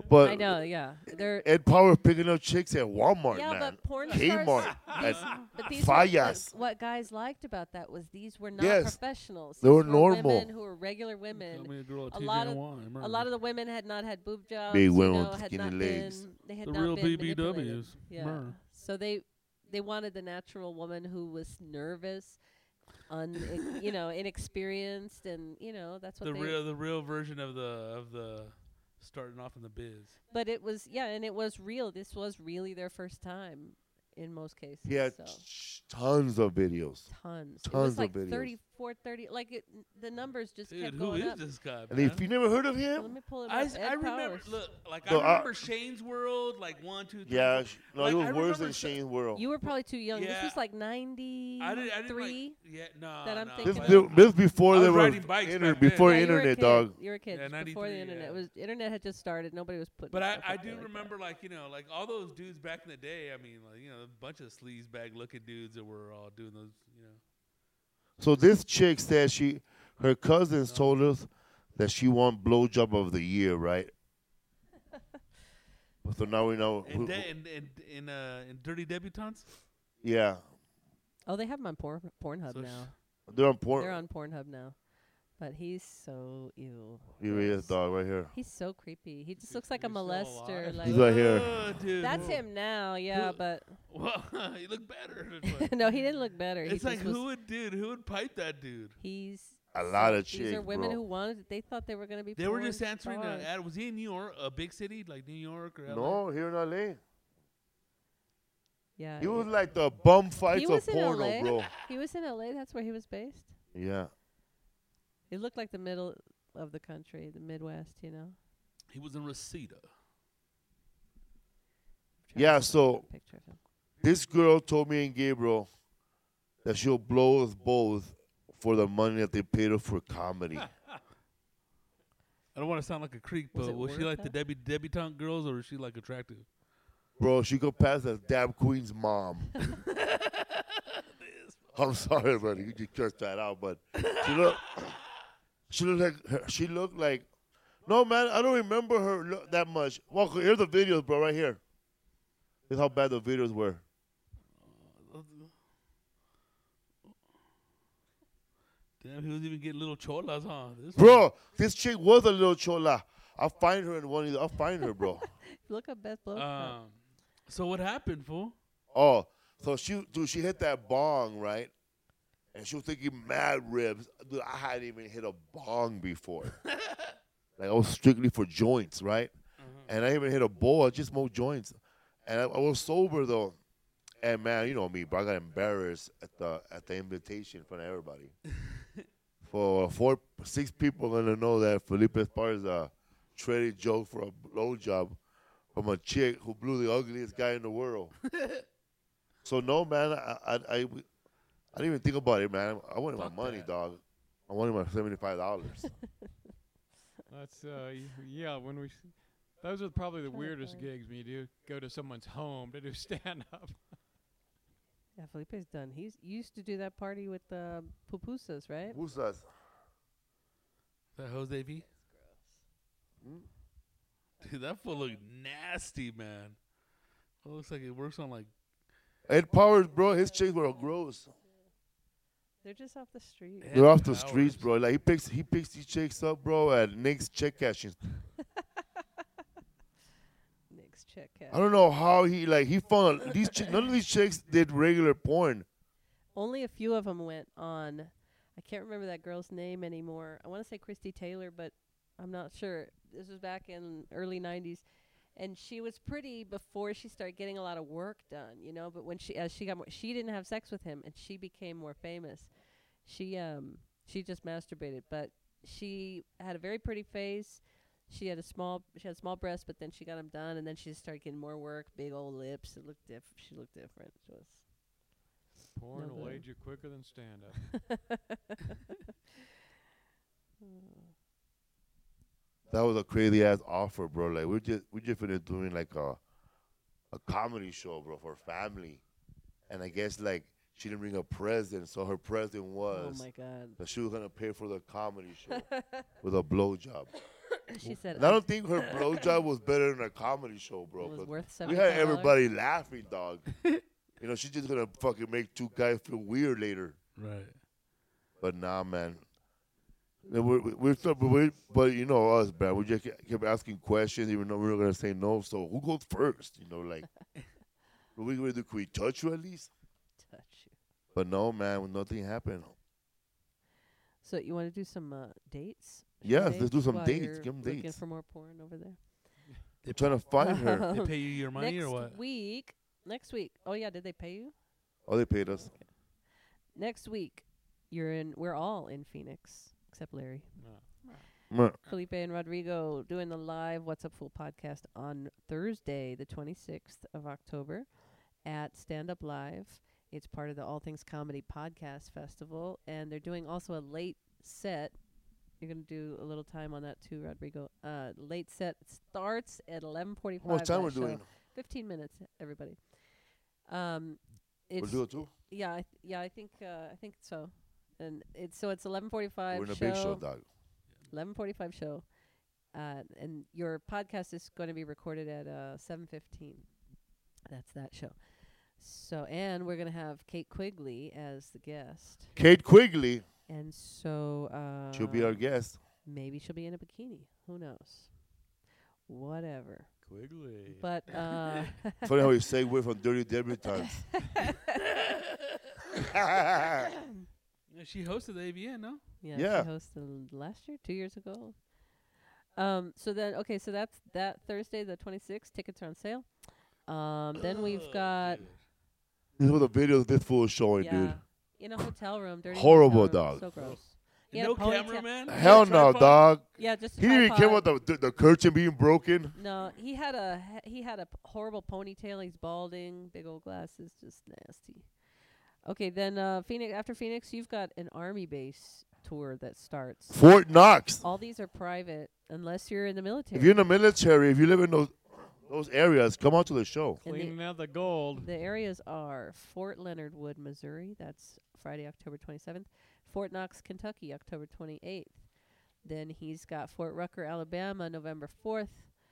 But I know, yeah. They're Ed Power picking up chicks at Walmart, yeah, man. but porn Kmart. stars. at But these were, like, Fallas. what guys liked about that was these were not Yes. professionals. They were These normal. Women who were regular women. Tell me a girl at A lot T J of- N Y, I remember. A lot of the women had not had boob jobs. Big you women know, with had skinny not legs. been. They had The not real been B B manipulated. Ws. Yeah. Mer. So they they wanted the natural woman who was nervous, un you know, inexperienced, and you know that's what The they. real, the real version of the of the starting off in the biz. But it was yeah, and it was real. This was really their first time in most cases. He had so. ch- tons of videos. Tons. it Tons was of like videos. thirty-four, thirty. Like it, the numbers just Dude, kept who going is up. this guy, And man? if you never heard of Let him, me pull it I, up. s- Ed I remember, Powers. look, like No, I I- remember Shane's World, like one, two, three. yeah, four. sh- no, Like, it I was worse remember than so- Shane's World. You were probably too young. This Yeah. was like ninety-three. I didn't, I didn't like, yeah, no, that I'm no. thinking This, of. this, this before I there was was riding bikes inter- back then. before Yeah, you were a internet, kid. dog. You were a kid Yeah, just before the ninety-three, internet. yeah. It was internet had just started. Nobody was putting. But I, stuff I up do there like that. remember, like, you know, like all those dudes back in the day. I mean, like, you know, a bunch of sleaze bag looking dudes that were all doing those, you know. So this chick said she, her cousins told us that she won blowjob of the year, right? So now we know. And who- de- in, in, in, uh, in Dirty Debutantes? yeah, Oh, they have him on Porn Pornhub So sh- now. they're on porn. They're on Pornhub now. But he's so ew. Here he is, gross. dog, right here. He's so creepy. He just He's- looks like a he's still molester. alive? Like He's right here. Oh, dude. that's him now, yeah. Who- But Well, you look better. It's like, no, he didn't look better. he it's like just was, who would, dude, who would pipe that dude? He's A lot of These are chicks, women bro. who wanted it. They thought they were going to be. They were porn just answering stars. an ad. Was he in New York, a big city like New York or L A? No, here in L A. Yeah. He was it- like the bum fights he of was in porno, L A. bro. He was in L A. That's where he was based. Yeah. It looked like the middle of the country, the Midwest. You know. He was in Reseda. Trying Yeah, to so find a picture of him. this girl told me and Gabriel that she'll blow us both for the money that they paid her for comedy. I don't want to sound like a creep, Was but it was she worth like the that? debu- debutante girls, or was she like attractive? Bro, she could pass as Dab Queen's mom. I'm sorry, buddy. You just cursed that out, but she looked, she looked like her, she looked like. No, man, I don't remember her look that much. Well, here's the videos, bro, right here. This is how bad the videos were. Damn, he was even getting little cholas, huh? This Bro, this chick was a little chola. I'll find her in one of these. I'll find her, bro. Look up Beth one- Blowjob. Um, so what happened, fool? Oh, so she, dude, she hit that bong, right? And she was thinking mad ribs. Dude, I hadn't even hit a bong before. Like, I was strictly for joints, right? And I even hit a bowl. I just smoked joints. And I, I was sober, though. And, man, you know me, bro. I got embarrassed at the at the invitation in front of everybody. For four, six people going to know that Felipe Esparza traded joke for a blowjob from a chick who blew the ugliest guy in the world. So, no, man, I, I, I, I didn't even think about it, man. I wanted Fuck my money, that. dog. I wanted my seventy-five dollars. That's uh, y- yeah. When we, s- those are probably the Trying to weirdest find- gigs when you do go to someone's home to do stand up. Yeah, Felipe's done. He's you used to do that party with the pupusas, right? Who's that? That Jose V? Dude, that fool look nasty, man. It looks like it works on like. Ed Powers, bro, his chicks were gross. They're just off the street. Ed They're off the Powers. streets, bro. Like he picks, he picks these chicks up, bro, at Nick's check cashing. Nick's check I out. don't know how he like he found these. Chi- none of these chicks did regular porn. Only a few of them went on. I can't remember that girl's name anymore. I want to say Christy Taylor, but I'm not sure. This was back in early nineties, and she was pretty before she started getting a lot of work done, you know. But when she, as she got more, she didn't have sex with him, and she became more famous. She um she just masturbated, but she had a very pretty face. She had a small she had small breasts, but then she got them done, and then she just started getting more work, big old lips. It looked diff. She looked different. It was. Porn No will good. age you quicker than stand up. That was a crazy ass offer, bro. Like we're just we just finished doing like a a comedy show, bro, for family, and I guess like she didn't bring a present, so her present Oh was my God. that she was gonna pay for the comedy show with a blowjob. She said And I don't think her blowjob was better than a comedy show, bro. it was 'cause worth we seventy. had everybody laughing, dog. You know, she's just gonna fucking make two guys feel weird later. Right. But nah, man. Yeah, We're, we're, still- but we but you know us, man. We just kept kept asking questions, even though we were gonna say no. So who goes first? You know, like, what we gonna do? Can we touch you at least? Touch you. But no, man. Nothing happened. So you want to do some uh, dates? Show Yes, let's dates do some while dates. you're Give 'em looking dates. for more porn over there. I'm trying to find her. They pay you your money next or what? week. Next week. Oh yeah, did they pay you? Oh, they paid us. Next week, you're in. We're all in Phoenix except Larry. Meh. Felipe and Rodrigo doing the live What's Up Fool podcast on Thursday, the twenty-sixth of October at Stand Up Live. It's part of the All Things Comedy Podcast Festival, and they're doing also a late set. You're going to do a little time on that too, Rodrigo. Uh, late set starts at eleven forty-five. How much time that we're show. doing? fifteen minutes, everybody. Um, We'll it's do it too. yeah, I th- yeah, I think uh, I think so. And it's so it's eleven forty-five We're in a show. big show, dog. eleven forty-five show. Uh, and your podcast is going to be recorded at uh, seven fifteen. That's that show. So, and we're going to have Kate Quigley as the guest. Kate Quigley. And so... Uh, She'll be our guest. Maybe she'll be in a bikini. Who knows? Whatever. Quigley. But... Uh, Funny how you segue from Dirty Debutantes. Yeah, she hosted the A V N, no? yeah, Yeah. she hosted last year, two years ago. Um. So then, okay, so that's that Thursday, the twenty-sixth. Tickets are on sale. Um. Then we've got... This was a video this fool is showing, Yeah. dude. In a hotel room. Dirty Horrible, hotel room. dog. So gross. He had No a ponytail- cameraman? Hell no, Tripod? dog. Yeah, just a He didn't even care tripod. about the, the the curtain being broken. No, he had a he had a p- horrible ponytail. He's balding, big old glasses, just nasty. Okay, then uh, Phoenix. After Phoenix, you've got an army base tour that starts. Fort Knox. All these are private, unless you're in the military. If you're in the military, if you live in those those areas, come out to the show. And Cleaning out the gold. The areas are Fort Leonard Wood, Missouri. That's Friday, October twenty-seventh. Fort Knox, Kentucky, October twenty-eighth. Then he's got Fort Rucker, Alabama, November fourth.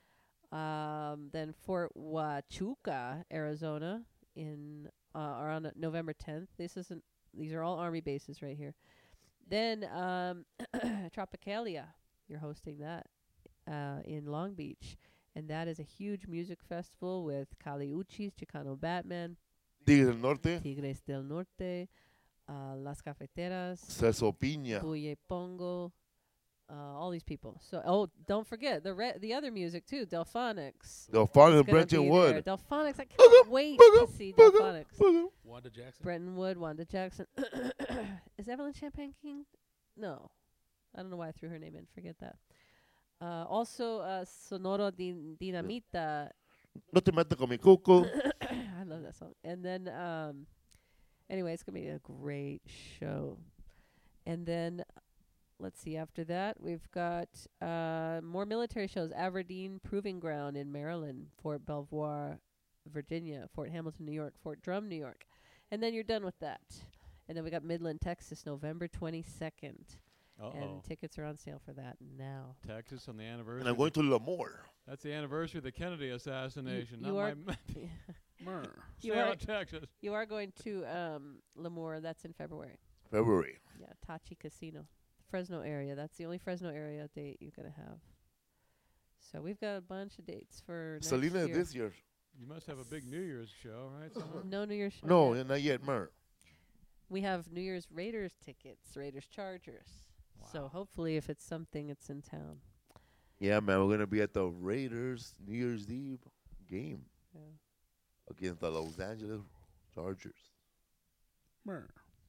Um, then Fort Huachuca, Arizona, in uh, or on November tenth. This isn't. These are all Army bases right here. Then um, Tropicalia, you're hosting that uh, in Long Beach, and that is a huge music festival with Kali Uchis, Chicano Batman, Tigres del Norte, Tigres del Norte, uh, Las Cafeteras, Celso Piña. Buye Pongo, uh, all these people. So, oh, don't forget the re- the other music too, Delphonics. Delphonics is and gonna Brenton be Wood. there. Delphonics, I Booga, can't wait booga, to see booga, Delphonics. booga. Wanda Jackson? Brenton Wood, Wanda Jackson. Is Evelyn Champagne King? No. I don't know why I threw her name in. Forget that. Uh, also, uh, Sonoro Din- Dinamita. No te metas con mi cuco. I love that song. And then, um, anyway, it's going to be a great show. And then, let's see, after that, we've got uh, more military shows. Aberdeen Proving Ground in Maryland, Fort Belvoir, Virginia, Fort Hamilton, New York, Fort Drum, New York. And then you're done with that. And then we got Midland, Texas, November twenty-second. Uh-oh. And tickets are on sale for that now. Texas on the anniversary. And I'm going to Lemoore. That's the anniversary of the Kennedy assassination. you not are- my Myrrh. You Stay are- out, Texas. You are going to um, Lemoore. That's in February. February. Yeah, Tachi Casino. Fresno area. That's the only Fresno area date you're going to have. So we've got a bunch of dates for next Selena year. this year. You must have a big New Year's show, right? Someone? No New Year's show No, yet. not yet, Mer. We have New Year's Raiders tickets, Raiders Chargers. So hopefully if it's something, it's in town. Yeah, man, we're gonna be at the Raiders New Year's Eve game Yeah. against the Los Angeles Chargers. Myrrh.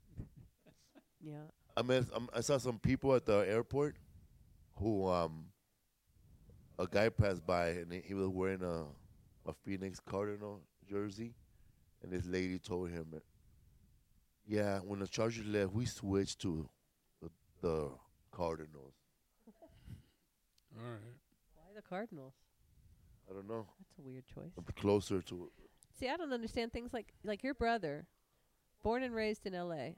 Yeah. I met, um, I saw some people at the airport who um a guy passed by and he- he was wearing a a Phoenix Cardinal jersey, and this lady told him, "Yeah, when the Chargers left, we switched to the, the Cardinals." All right. Why the Cardinals? I don't know. That's a weird choice. I'm closer to See, I don't understand things like like your brother, born and raised in L A.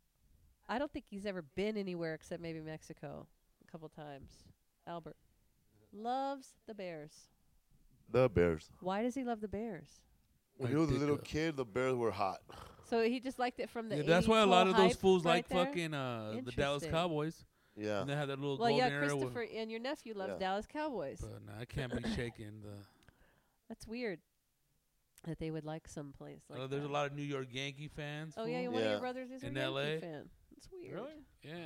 I don't think he's ever been anywhere except maybe Mexico a couple times. Albert. Loves the Bears. The Bears. Why does he love the Bears? When I he was a think, little uh, kid, the Bears were hot. So he just liked it from the Yeah, that's eighties why a lot whole of those hype fools right like there? fucking uh, the Dallas Interesting. Cowboys. Yeah. And they had that little Well, golden yeah, era. with- Christopher and your nephew loves Yeah. Dallas Cowboys. But nah, I can't be shaking the. That's weird that they would like some place like uh, there's that. a lot of New York Yankee fans. Oh yeah, fool. one of Yeah. your brothers is In a L A? Yankee fan. That's weird. Really? Yeah.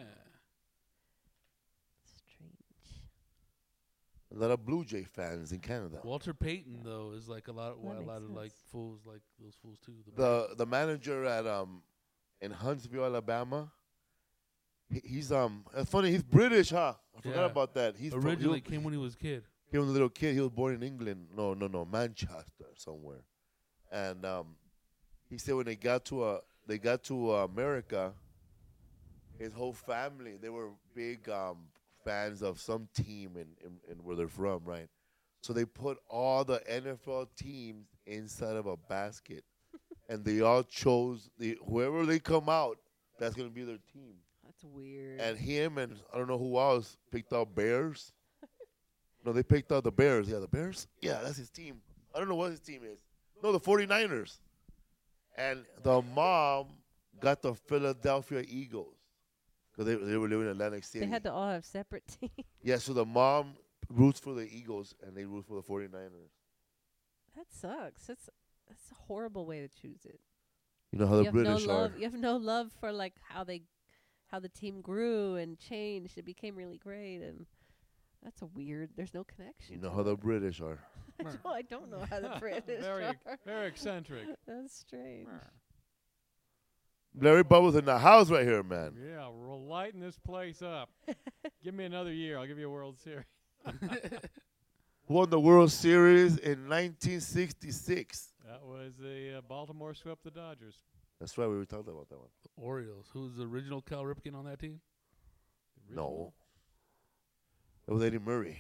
Strange. A lot of Blue Jay fans in Canada. Walter Payton though is like a lot. That a makes lot of like sense. fools like those fools too. The the manager at um in Huntsville, Alabama. He, he's um. It's funny. He's British, huh? I forgot Yeah. about that. He's from- originally he, came when he was a kid. he was a little kid. He was born in England. No, no, no, Manchester somewhere. And um, he said when they got to uh, they got to uh, America, his whole family they were big um fans of some team in, in, in where they're from, right? So they put all the N F L teams inside of a basket, and they all chose the whoever they come out. That's gonna be their team. That's weird. And him and I don't know who else picked out Bears. No, they picked out the Bears. Yeah, the Bears? Yeah, that's his team. I don't know what his team is. No, the 49ers. And the mom got the Philadelphia Eagles because they, they were living in Atlantic City. they had to all have separate teams. Yeah, so the mom roots for the Eagles and they root for the 49ers. That sucks. That's that's a horrible way to choose it. You know how you the have British no are. love. You have no love for like how they, how the team grew and changed. It became really great, and that's a weird. There's no connection. You know to how the it. British are. No, I don't know how the British very, are. very eccentric. That's strange. Larry Bubbles in the house right here, man. Yeah, we're lighting this place up. Give me another year. I'll give you a World Series. Won the World Series in nineteen sixty-six. That was the uh, Baltimore swept the Dodgers. That's right, we were talking about that one. Orioles. Who's the original Cal Ripken on that team? The No. original. It was Eddie Murray.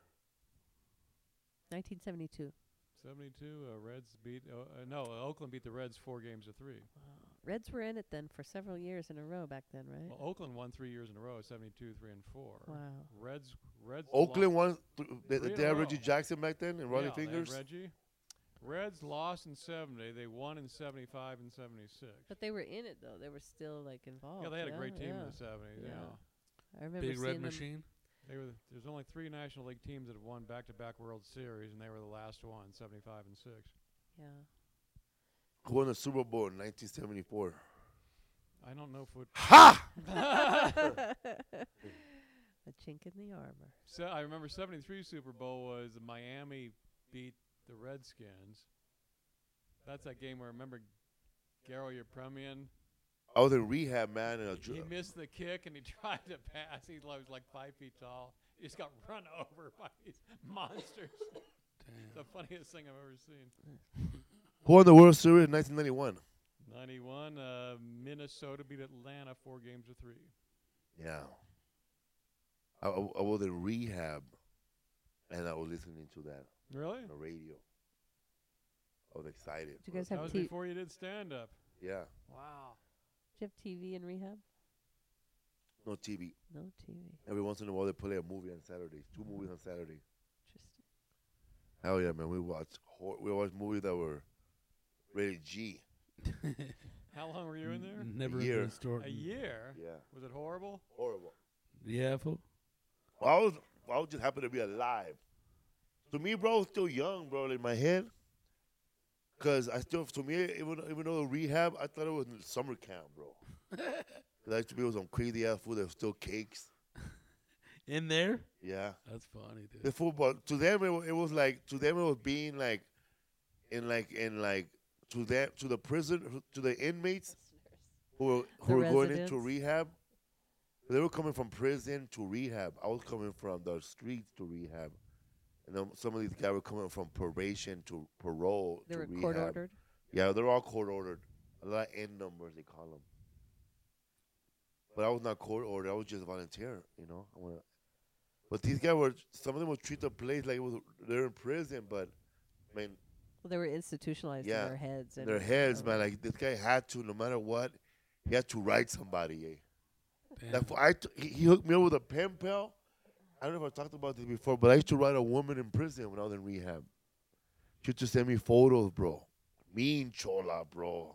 nineteen seventy-two. seventy-two. Uh, Reds beat. Uh, uh, no, uh, Oakland beat the Reds four games to three. Wow. Reds were in it then for several years in a row back then, right? Well, Oakland won three years in a row. seventy-two, three, and four. Wow. Reds. Reds. Oakland lost. won. Th- they, Three they in a had row. Reggie Jackson back then and Ronnie Yeah, they had Fingers. Reggie. Reds lost in seventy. They won in seventy-five and seventy-six. But they were in it though. They were still like involved. Yeah, they had a great team yeah. in the seventies. Yeah. Yeah. I remember Big seeing Red them. Machine. They were. The, there's only three National League teams that have won back-to-back World Series, and they were the last one, seventy-five and six. Yeah. Who won the Super Bowl in nineteen seventy-four? I don't know football. Ha! A chink in the armor. So I remember seventy-three Super Bowl was Miami beat the Redskins. That's that game where I remember Garo Yepremian. I was in rehab, man. And a He dr- missed the kick and he tried to pass. He was like five feet tall. He just got run over by these monsters. Damn. The funniest thing I've ever seen. Who won the World Series in nineteen ninety-one? ninety-one, uh, Minnesota beat Atlanta four games to three. Yeah. I, I, I was in rehab, and I was listening to that Really? on the radio. I was excited. Did you guys That have was T- before you did stand-up. Yeah. Wow. Did you have T V in rehab? No T V. No T V. Every once in a while, they play a movie on Saturdays. Two movies on Saturday. Interesting. Hell yeah, man. We watch hor- we watch movies that were rated G. How long were you in there? Never A a year. good story. A year? Yeah. Was it horrible? Horrible. Yeah, fool. Well, I was I was just happy to be alive. To me, bro, I was still young, bro, in my head. Cause I still, to me, even even though rehab, I thought it was summer camp, bro. Cause I to me it was some crazy ass food. There was still cakes. In there? Yeah. That's funny, dude. The football to them it, wa- it was like to them it was being like, in like in like to them to the prison to the inmates who were who The were going residents. into rehab. They were coming from prison to rehab. I was coming from the streets to rehab. And then some of these guys were coming from probation to parole They to were rehab. court ordered. Yeah, they're all court ordered. A lot of N numbers they call them. But I was not court ordered. I was just volunteer. You know. I wanna, but these guys were. Some of them would treat the place like it was they're in prison. But I mean, Well, they were institutionalized Yeah, in their heads. in and their everything, heads, so- man. Like this guy had to, no matter what, he had to write somebody. Eh? Damn. That fo- I t- he, he hooked me up with a pen pal. I don't know if I talked about this before, but I used to write a woman in prison when I was in rehab. She used to send me photos, bro. Mean chola, bro.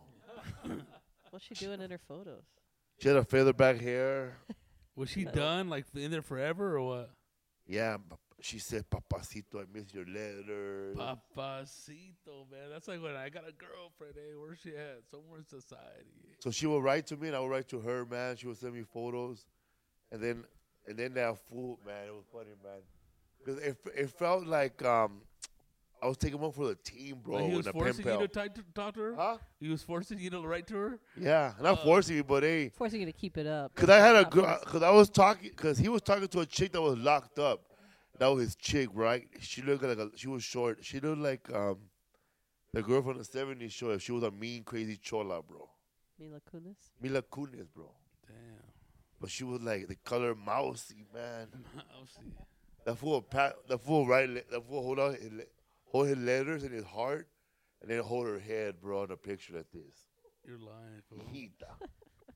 What's she doing in her photos? She had a featherback hair. Was she done like in there forever or what? Yeah, pa- she said, Papacito, I miss your letters. Papacito, man. That's like when I got a girlfriend. Hey, where's she at? Somewhere in society. So she would write to me, and I would write to her, man. She would send me photos. And then and then that fool, man, it was funny, man. Because it, it felt like um, I was taking one for the team, bro. Like he in was a pen forcing you pal. to, type to talk to her? Huh? He was forcing you to write to her? Yeah, not Uh, forcing me, but hey. Forcing you to keep it up. Because I had a Not girl, forcing. because I was talking, because he was talking to a chick that was locked up. That was his chick, right? She looked like a, she was short. She looked like um, the girl from the seventies show. If she was a mean, crazy chola, bro. Mila Kunis. Mila Kunis, bro. Damn. But she was like the color mousy, man. Mousy. That fool, pat, that fool, right? le- That fool hold on, his, le- hold his letters in his heart, and then hold her head, bro, in a picture like this. You're lying, fool. Hita.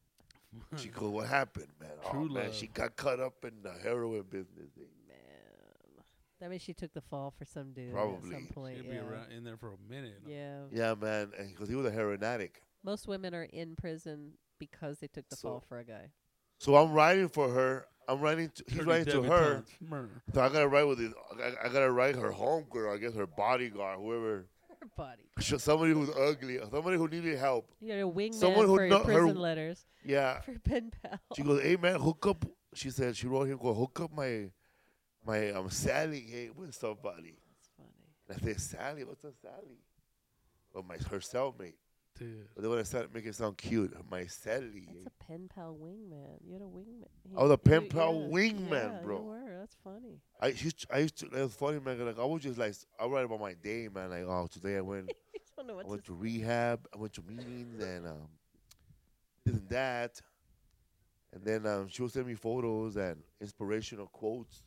She goes, what happened, man? Oh, True man, love. she got caught up in the heroin business. eh? Man. That means she took the fall for some dude Probably. at some point. She'll Yeah. be around in there for a minute. Yeah. Yeah, man, because he was a heroin addict. Most women are in prison because they took the So- fall for a guy. So I'm writing for her. I'm writing. To, he's Turn writing these to debit her. times. Murder. So I gotta write with his. I, I gotta write her homegirl. I guess her bodyguard, whoever. Her body. Sh- Somebody who's ugly. Somebody who needed help. You got a wingman Someone who for your know- her- prison letters. Yeah. For pen pal. She goes, "Hey man, hook up." She said she wrote him, "Go hook up my, my um Sally hey, with somebody." That's funny. And I said, "Sally, what's a Sally?" Oh, my her cellmate. Dude. But they want to make it sound cute. My Sally. That's a pen pal wingman. You had a wingman. He- I was a pen you- pal yeah, wingman, yeah, bro. You were. That's funny. I used. To, I used to. It was funny, man. Like I was just like I write about my day, man. Like oh, today I went. You don't know I what went to to rehab. I went to meetings and um, this and that. And then um, she would send me photos and inspirational quotes.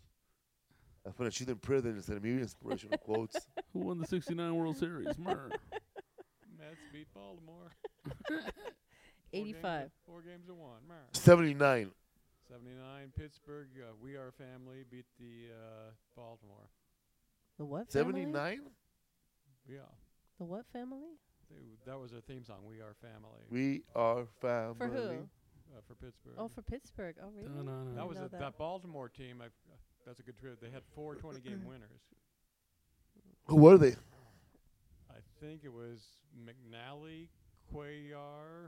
I found out she's in prison and sending me inspirational quotes. Who won the sixty-nine World Series? Murder. Mets beat Baltimore. eighty-five. Four games to one. Mer. seventy-nine. seventy-nine. Pittsburgh. Uh, we Are Family beat the uh, Baltimore. The what family? seventy-nine? Yeah. The what family? They, that was their theme song. We Are Family. We are family. For who? Uh, for Pittsburgh. Oh, for Pittsburgh. Oh, really? No, no, no. that was know a, that. that. Baltimore team. I, uh, that's a good trip. They had four twenty-game winners. Who were they? I think it was McNally, Cuellar,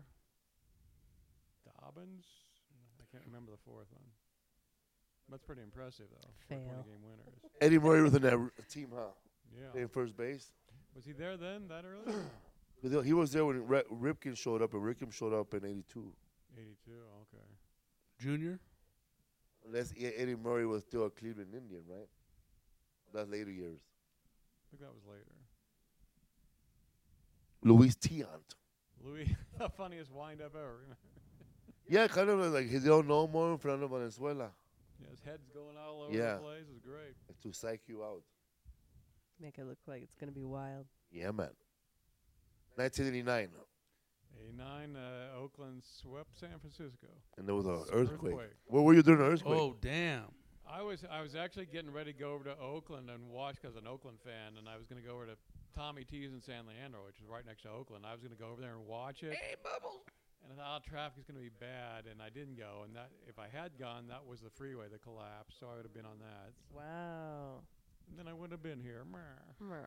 Dobbins. I can't remember the fourth one. That's pretty impressive, though. Four Fail. twenty-game winners. Eddie Murray was in that r- team, huh? Yeah. Playing first base. Was he there then? That early? 'Cause he was there when Re- Ripken showed up, and Ripken showed up in eighty-two. eighty-two. Okay. Junior? Unless E- Eddie Murray was still a Cleveland Indian, right? That's later years. I think that was later. Luis Tiant. Louis, the funniest wind-up ever. Yeah, kind of like his own no more in Fernando Valenzuela. Yeah, his head's going all over Yeah. the place. It was great. To psych you out. Make it look like it's going to be wild. Yeah, man. nineteen eighty-nine. eighty-nine, uh, Oakland swept San Francisco. And there was an S- earthquake. earthquake. Where were you during the earthquake? Oh, damn. I was I was actually getting ready to go over to Oakland and watch because I'm an Oakland fan, and I was going to go over to Tommy T's in San Leandro, which is right next to Oakland. I was going to go over there and watch it. Hey, Bubbles. And I thought, oh, traffic is going to be bad, and I didn't go. And that if I had gone, that was the freeway that collapsed, so I would have been on that. Wow. And then I wouldn't have been here. Meh. Mer.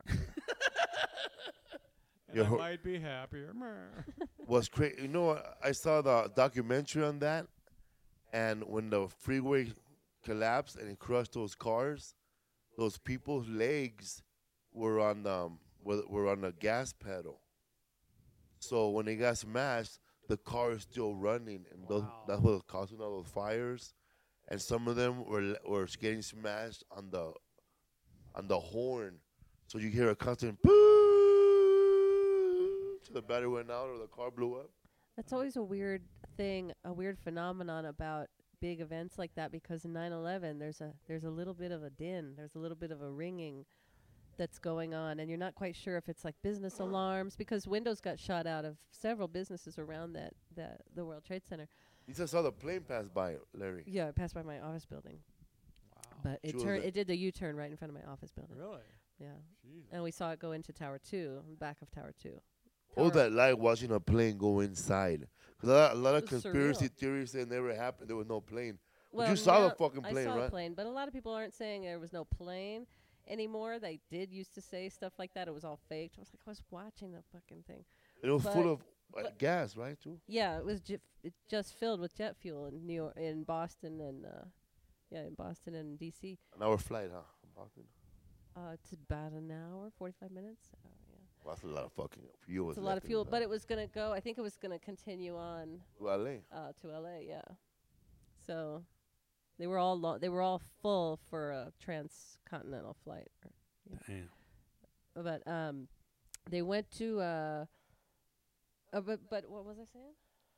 And Your I ho- might be happier. Meh. Was crazy. You know what? I saw the documentary on that, and when the freeway collapsed and it crushed those cars, those people's legs were on the um, were, were on the gas pedal. So when they got smashed, the car is still running, and those, Wow. that's what was causing all those fires. And some of them were le- were getting smashed on the on the horn, so you hear a constant boo till the battery went out or the car blew up. That's always a weird thing, a weird phenomenon about big events like that, because in nine eleven there's a there's a little bit of a din, there's a little bit of a ringing that's going on, and you're not quite sure if it's like business alarms, because windows got shot out of several businesses around that, that the World Trade Center. You just saw the plane pass by, Larry. Yeah, it passed by my office building. Wow. But it Sure turned. that- It did the U-turn right in front of my office building. Really? Yeah, Jesus. and we saw it go into Tower Two, back of Tower Two. All Tower- that like watching a plane go inside. 'Cause a lot, a lot of It was conspiracy surreal. theories say it never happened. There was no plane. Well, you saw the now- fucking I plane, saw right? the plane, but a lot of people aren't saying there was no plane anymore. They did used to say stuff like that. It was all faked. I was like, I was watching the fucking thing. It was But- full of uh, but- gas, right? Too. Yeah, it was ju- it just filled with jet fuel in New York, in Boston, and uh, yeah, in Boston and D C. An hour flight, huh? From Boston. Uh, it's about an hour, forty-five minutes. Uh, yeah, Well, that's a lot of fucking fuel. it's a lot of fuel, but it was gonna go. I think it was gonna continue on to L A. uh, to L A. Yeah, so they were all lo- they were all full for a transcontinental flight. Or, Damn. but um, they went to uh, uh, but but what was I saying?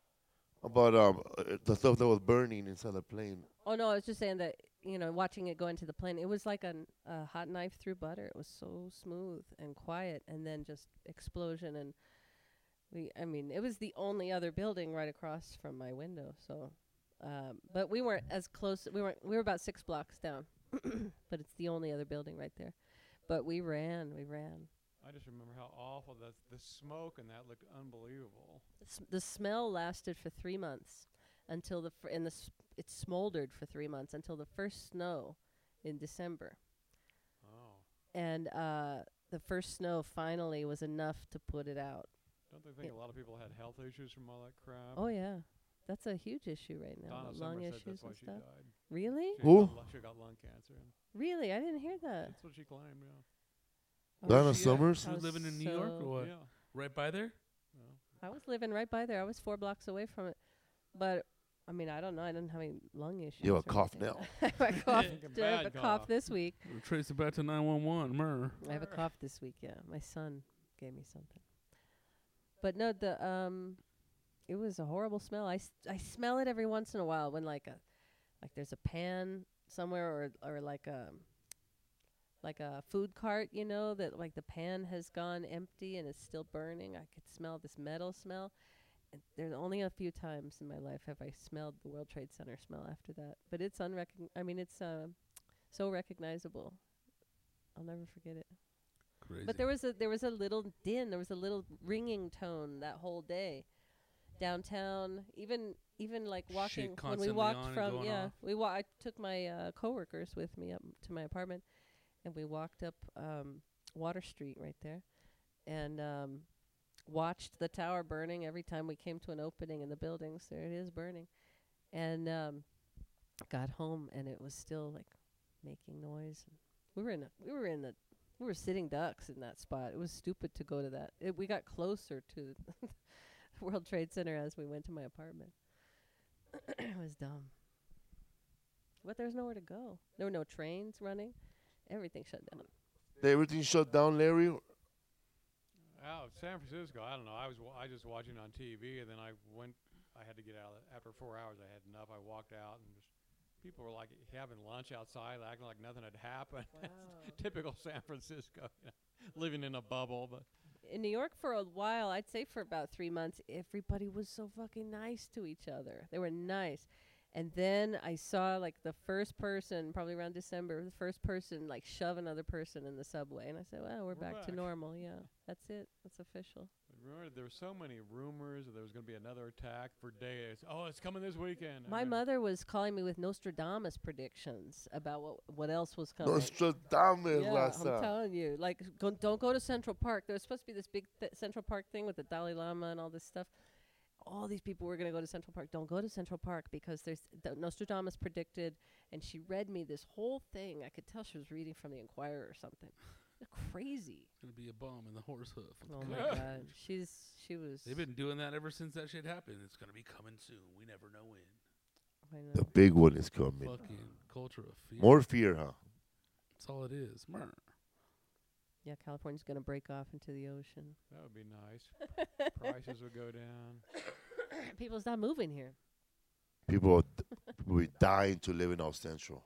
About um uh, the stuff that was burning inside the plane. Oh no, I was just saying that, you know, watching it go into the plane, it was like a, a hot knife through butter. It was so smooth and quiet, and then just explosion. And we, I mean, it was the only other building right across from my window. So, um, but we weren't as close. We weren't. We were about six blocks down, but it's the only other building right there. But we ran. We ran. I just remember how awful the the smoke and that looked unbelievable. The, s- the smell lasted for three months until the fir- and the s- it smoldered for three months until the first snow in December. Oh, And uh, the first snow finally was enough to put it out. don't they think It- a lot of people had health issues from all that crap? Oh yeah, that's a huge issue right now. Donna the lung Summer said issues that's why and she stuff. died. Really? She Who? Got, lu- she got lung cancer. And Really? I didn't hear that. that's what she claimed. Yeah. Oh, Donna she, uh, Summers? She I was was living in New York so- or what? Yeah. Right by there? Yeah. I was living right by there. I was four blocks away from it, but I mean, I don't know. I didn't have any lung issues. You have a or cough anything. now. I coughed. Yeah. I have a Bad cough cough. this week. We'll trace it back to nine one one. Murr. I have a cough this week. Yeah, my son gave me something. But no, the um, it was a horrible smell. I, s- I smell it every once in a while when like a, like there's a pan somewhere or or like a, like a food cart, you know, that like the pan has gone empty and it's still burning. I could smell this metal smell. And there's only a few times in my life have I smelled the World Trade Center smell after that. But it's unrecogn. I mean, it's uh, so recognizable. I'll never forget it. Crazy. But there was a there was a little din, there was a little ringing tone that whole day, downtown. Even even like Shit walking when we constantly walked on and from going yeah off. we wa- I took my uh, coworkers with me up to my apartment, and we walked up um, Water Street right there, and um, watched the tower burning every time we came to an opening in the buildings. There it is burning, and um, got home and it was still like making noise. We were in a, we were in the we were sitting ducks in that spot. It was stupid to go to that. It, we got closer to the World Trade Center as we went to my apartment. It was dumb. But there's nowhere to go. There were no trains running. Everything shut down. Everything shut down, Larry. Out San Francisco, I don't know. I was wa- I just watching on T V, and then I went. I had to get out. After four hours, I had enough. I walked out, and just people were like having lunch outside, acting like nothing had happened. Typical San Francisco, you know, living in a bubble. But In New York for a while, I'd say for about three months, everybody was so fucking nice to each other. They were nice. And then I saw like the first person, probably around December, the first person like shove another person in the subway. And I said, well, we're, We're back, to back. normal. Yeah, that's it. That's official. remember, there were so many rumors that there was going to be another attack for days. Oh, it's coming this weekend. and My then- mother was calling me with Nostradamus predictions about what what else was coming. Nostradamus Yeah, last I'm time. telling you. Like, go, don't go to Central Park. There was supposed to be this big th- Central Park thing with the Dalai Lama and all this stuff. All these people were going to go to Central Park. Don't go to Central Park because there's the Nostradamus predicted, and she read me this whole thing. I could tell she was reading from the Inquirer or something. Crazy. Gonna be a bomb in the horse hoof. Oh my God. She's she was. They've been doing that ever since that shit happened. It's gonna be coming soon. We never know when. I know. The big one is coming. Fucking culture of fear. More fear, huh? That's all it is. Murr. Yeah, California's going to break off into the ocean. That would be nice. Prices would go down. People stop moving here. People are d- will be dying to live in South Central.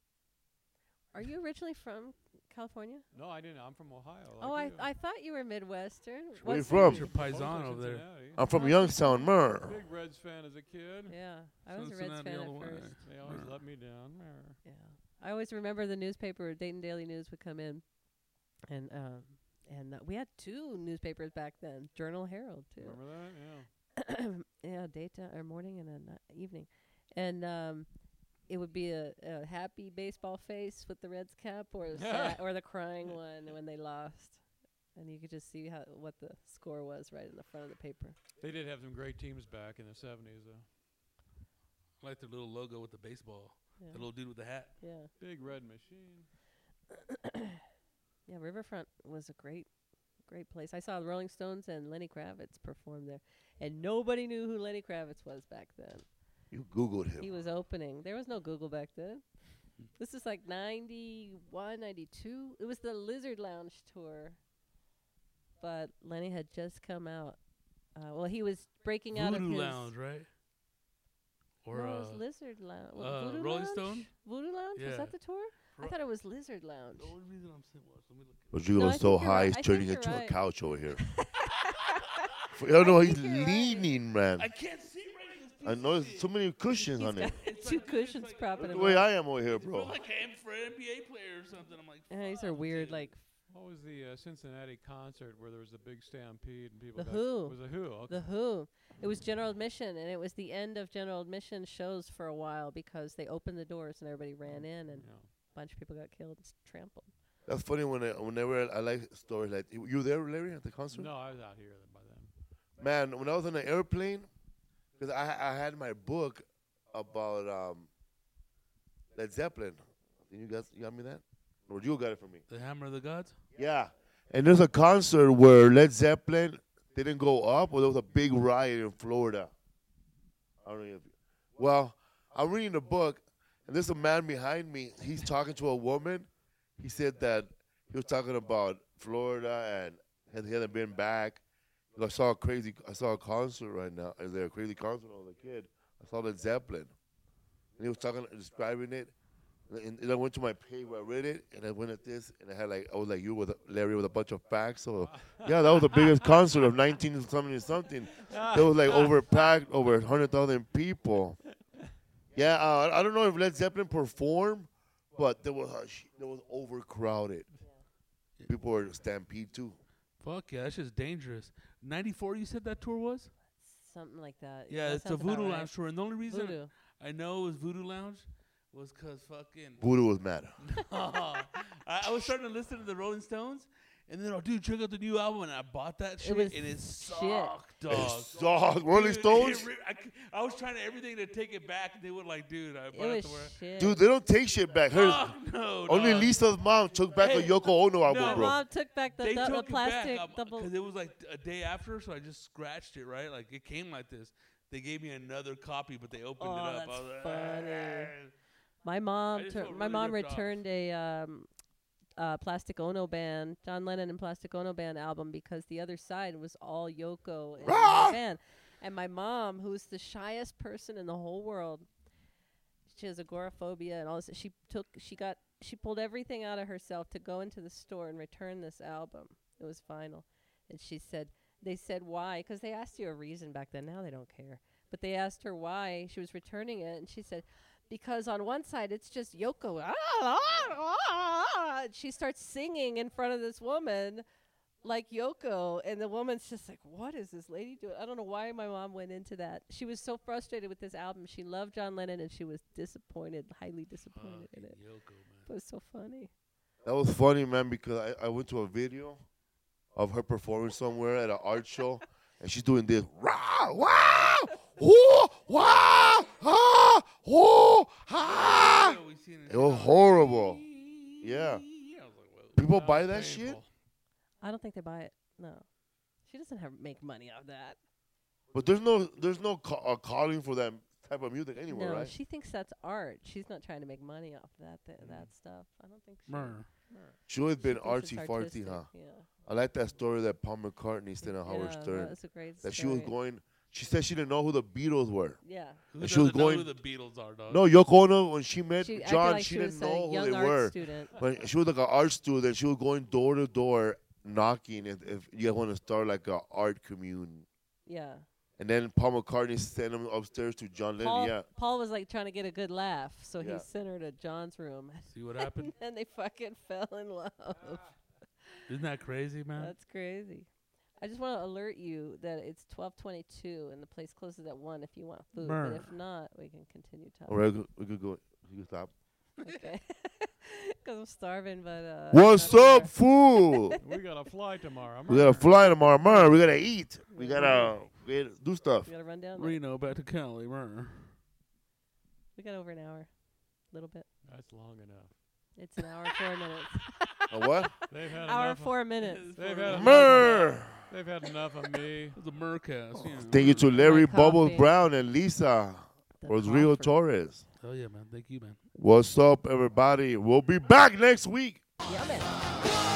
Are you originally from California? No, I didn't. I'm from Ohio. oh, like I you. I thought you were Midwestern. Where you What from? city? Your Close to paisan over there. Cincinnati. I'm from Oh. Youngstown, Murr. Big Reds fan as a kid. Yeah, I was a Reds Cincinnati fan all at the way. first. They always Murr. let me down. Murr. Yeah, I always remember the newspaper, Dayton Daily News, would come in, and um, and uh, we had two newspapers back then, Journal Herald too. Remember that? Yeah. Yeah, daytime or morning and then uh, evening, and um, it would be a, a happy baseball face with the Reds cap, or a sad, or the crying one when they lost, and you could just see how what the score was right in the front of the paper. They did have some great teams back in the seventies, though. I like their little logo with the baseball. Yeah, The little dude with the hat. yeah, Big red machine. yeah. Riverfront was a great, great place. I saw the Rolling Stones and Lenny Kravitz perform there, and nobody knew who Lenny Kravitz was back then. You Googled him. He was opening. There was no Google back then. This is like ninety-one, ninety-two. It was the Lizard Lounge tour. But Lenny had just come out. Uh, well, he was breaking out of Voodoo his... Lounge, right? Or no, it uh, was Lizard Lounge. uh, Voodoo Rolling Lounge? Stone? Voodoo Lounge? Was Yeah. that the tour? I Ro- thought it was Lizard Lounge. the only reason I'm saying was, let me look. But you No, go I so think you're high, right. he's I turning think into you're a right. couch over here. I don't know. I He's think you're right. leaning, man. I can't see right in this piece I know of there's shit. so many cushions He's on it. got It's two like- dude, it's cushions like- propping The him way up. I am over here, It's bro. like I'm for an N B A player or something. I'm like, Yeah, these are fuck, weird, dude. like What was the uh, Cincinnati concert where there was the big stampede and people The got Who. Was the Who? Okay. The Who. It was general admission, and it was the end of general admission shows for a while because they opened the doors and everybody ran in, and Yeah. a bunch of people got killed and s- trampled. That's funny when I, whenever I like stories like you were there, Larry, at the concert. No, I was out here by then. Man, when I was on the airplane, because I I had my book about um, Led Zeppelin. You guys, you got me that? Or you got it for me? The Hammer of the Gods. Yeah. And there's a concert where Led Zeppelin didn't go up, or there was a big riot in Florida. I don't know if. Well, I'm reading the book, and there's a man behind me. He's talking to a woman. He said that he was talking about Florida and and he hadn't been back. I saw a crazy. I saw a concert right now. Is there a crazy concert when I was a kid? I saw Led Zeppelin, and he was talking, describing it. And, and I went to my page where I read it, and I went at this, and I had like I was like you with a, Larry with a bunch of facts. So yeah, that was the biggest concert of nineteen something something. It was like overpacked, over a hundred thousand people. Yeah, uh, I don't know if Led Zeppelin performed, but there was a sh- there was overcrowded. People were stampede too. Fuck yeah, that's just dangerous. ninety-four, you said that tour was? Something like that. Yeah, that it's a sounds about Voodoo right. Lounge tour, and the only reason Voodoo. I know it was Voodoo Lounge was 'cause fucking. Voodoo was mad. I, I was starting to listen to the Rolling Stones, and then oh, dude, check out the new album, and I bought that shit, was and it shit. sucked, dog. It's dog. Rolling Dude, Stones, it re- I, c- I was trying to everything to take it back, and they were like, dude, I It bought it was to where. shit. dude. They don't take shit back. Her, Fuck no, only dog. Lisa's mom took back Hey, a Yoko Ono album, no. My bro. mom took back the, They du- the took plastic it back double. because it was like a day after, so I just scratched it, right? Like it came like this. They gave me another copy, but they opened Oh, it up. that's I was like, funny. "Ah." My mom, I just tur- felt my really mom ripped off. returned a um, uh, Plastic Ono Band, John Lennon and Plastic Ono Band album because the other side was all Yoko and Ah! the band. And my mom, who's the shyest person in the whole world, she has agoraphobia and all this. She took, she got, she pulled everything out of herself to go into the store and return this album. It was final, and she said, they said why? Because they asked you a reason back then. Now they don't care. But they asked her why she was returning it, and she said, because on one side it's just Yoko. Ah, ah, ah, ah. She starts singing in front of this woman like Yoko, and the woman's just like, what is this lady doing? I don't know why my mom went into that. She was so frustrated with this album. She loved John Lennon, and she was disappointed, highly disappointed in Fucking it. Yoko, man. It was so funny. That was funny, man, because I, I went to a video of her performing somewhere at an art show, and she's doing this. Rah, wah, woo, wah, ah, woo, ah. Yeah, we seen It was horrible. Yeah. I was like, well, People that buy was that shit? painful. I don't think they buy it. No. She doesn't have make money off that. But there's no there's no ca- uh, calling for that type of music anymore, no, right? she thinks that's art. She's not trying to make money off that th- that stuff. I don't think she. Myrrh. She always she been thinks it's artsy fartsy, artistic, huh? Yeah. I like that story that Paul McCartney said on Howard yeah, Stern. That was a great That she story. was going. She said she didn't know who the Beatles were. Yeah. Who And she was doesn't know going- who the Beatles are, dog? No, Yoko Ono, when she met She acted John, like she, she was didn't a know who young they art were. student. When she was like an art student, she was going door to door knocking if, if you want to start like an art commune. Yeah. And then Paul McCartney sent him upstairs to John Lennon. Paul, Yeah. Paul was like trying to get a good laugh, so Yeah. he sent her to John's room. See what happened? And they fucking fell in love. Isn't that crazy, man? That's crazy. I just want to alert you that it's twelve twenty-two and the place closes at one if you want food. Brr. But if not, we can continue talking. All right, we could go. You can stop. Okay. Because I'm starving, but uh. What's not up, sure. fool? We got to fly tomorrow. We gotta fly tomorrow morning. We gotta eat. We gotta, we gotta do stuff. We gotta run down. There. Reno back to Cali. Brr. We got over an hour, a little bit. That's long enough. It's an hour and four minutes. A what? They've had Hour enough. four minutes. They've had enough. Murr. They've had enough of me. It's a Murcast. You know. Thank you to Larry My Bubbles coffee. Brown and Lisa The Rodrigo comfort. Torres. Oh yeah, man. Thank you, man. What's up, everybody? We'll be back next week. Yeah, man.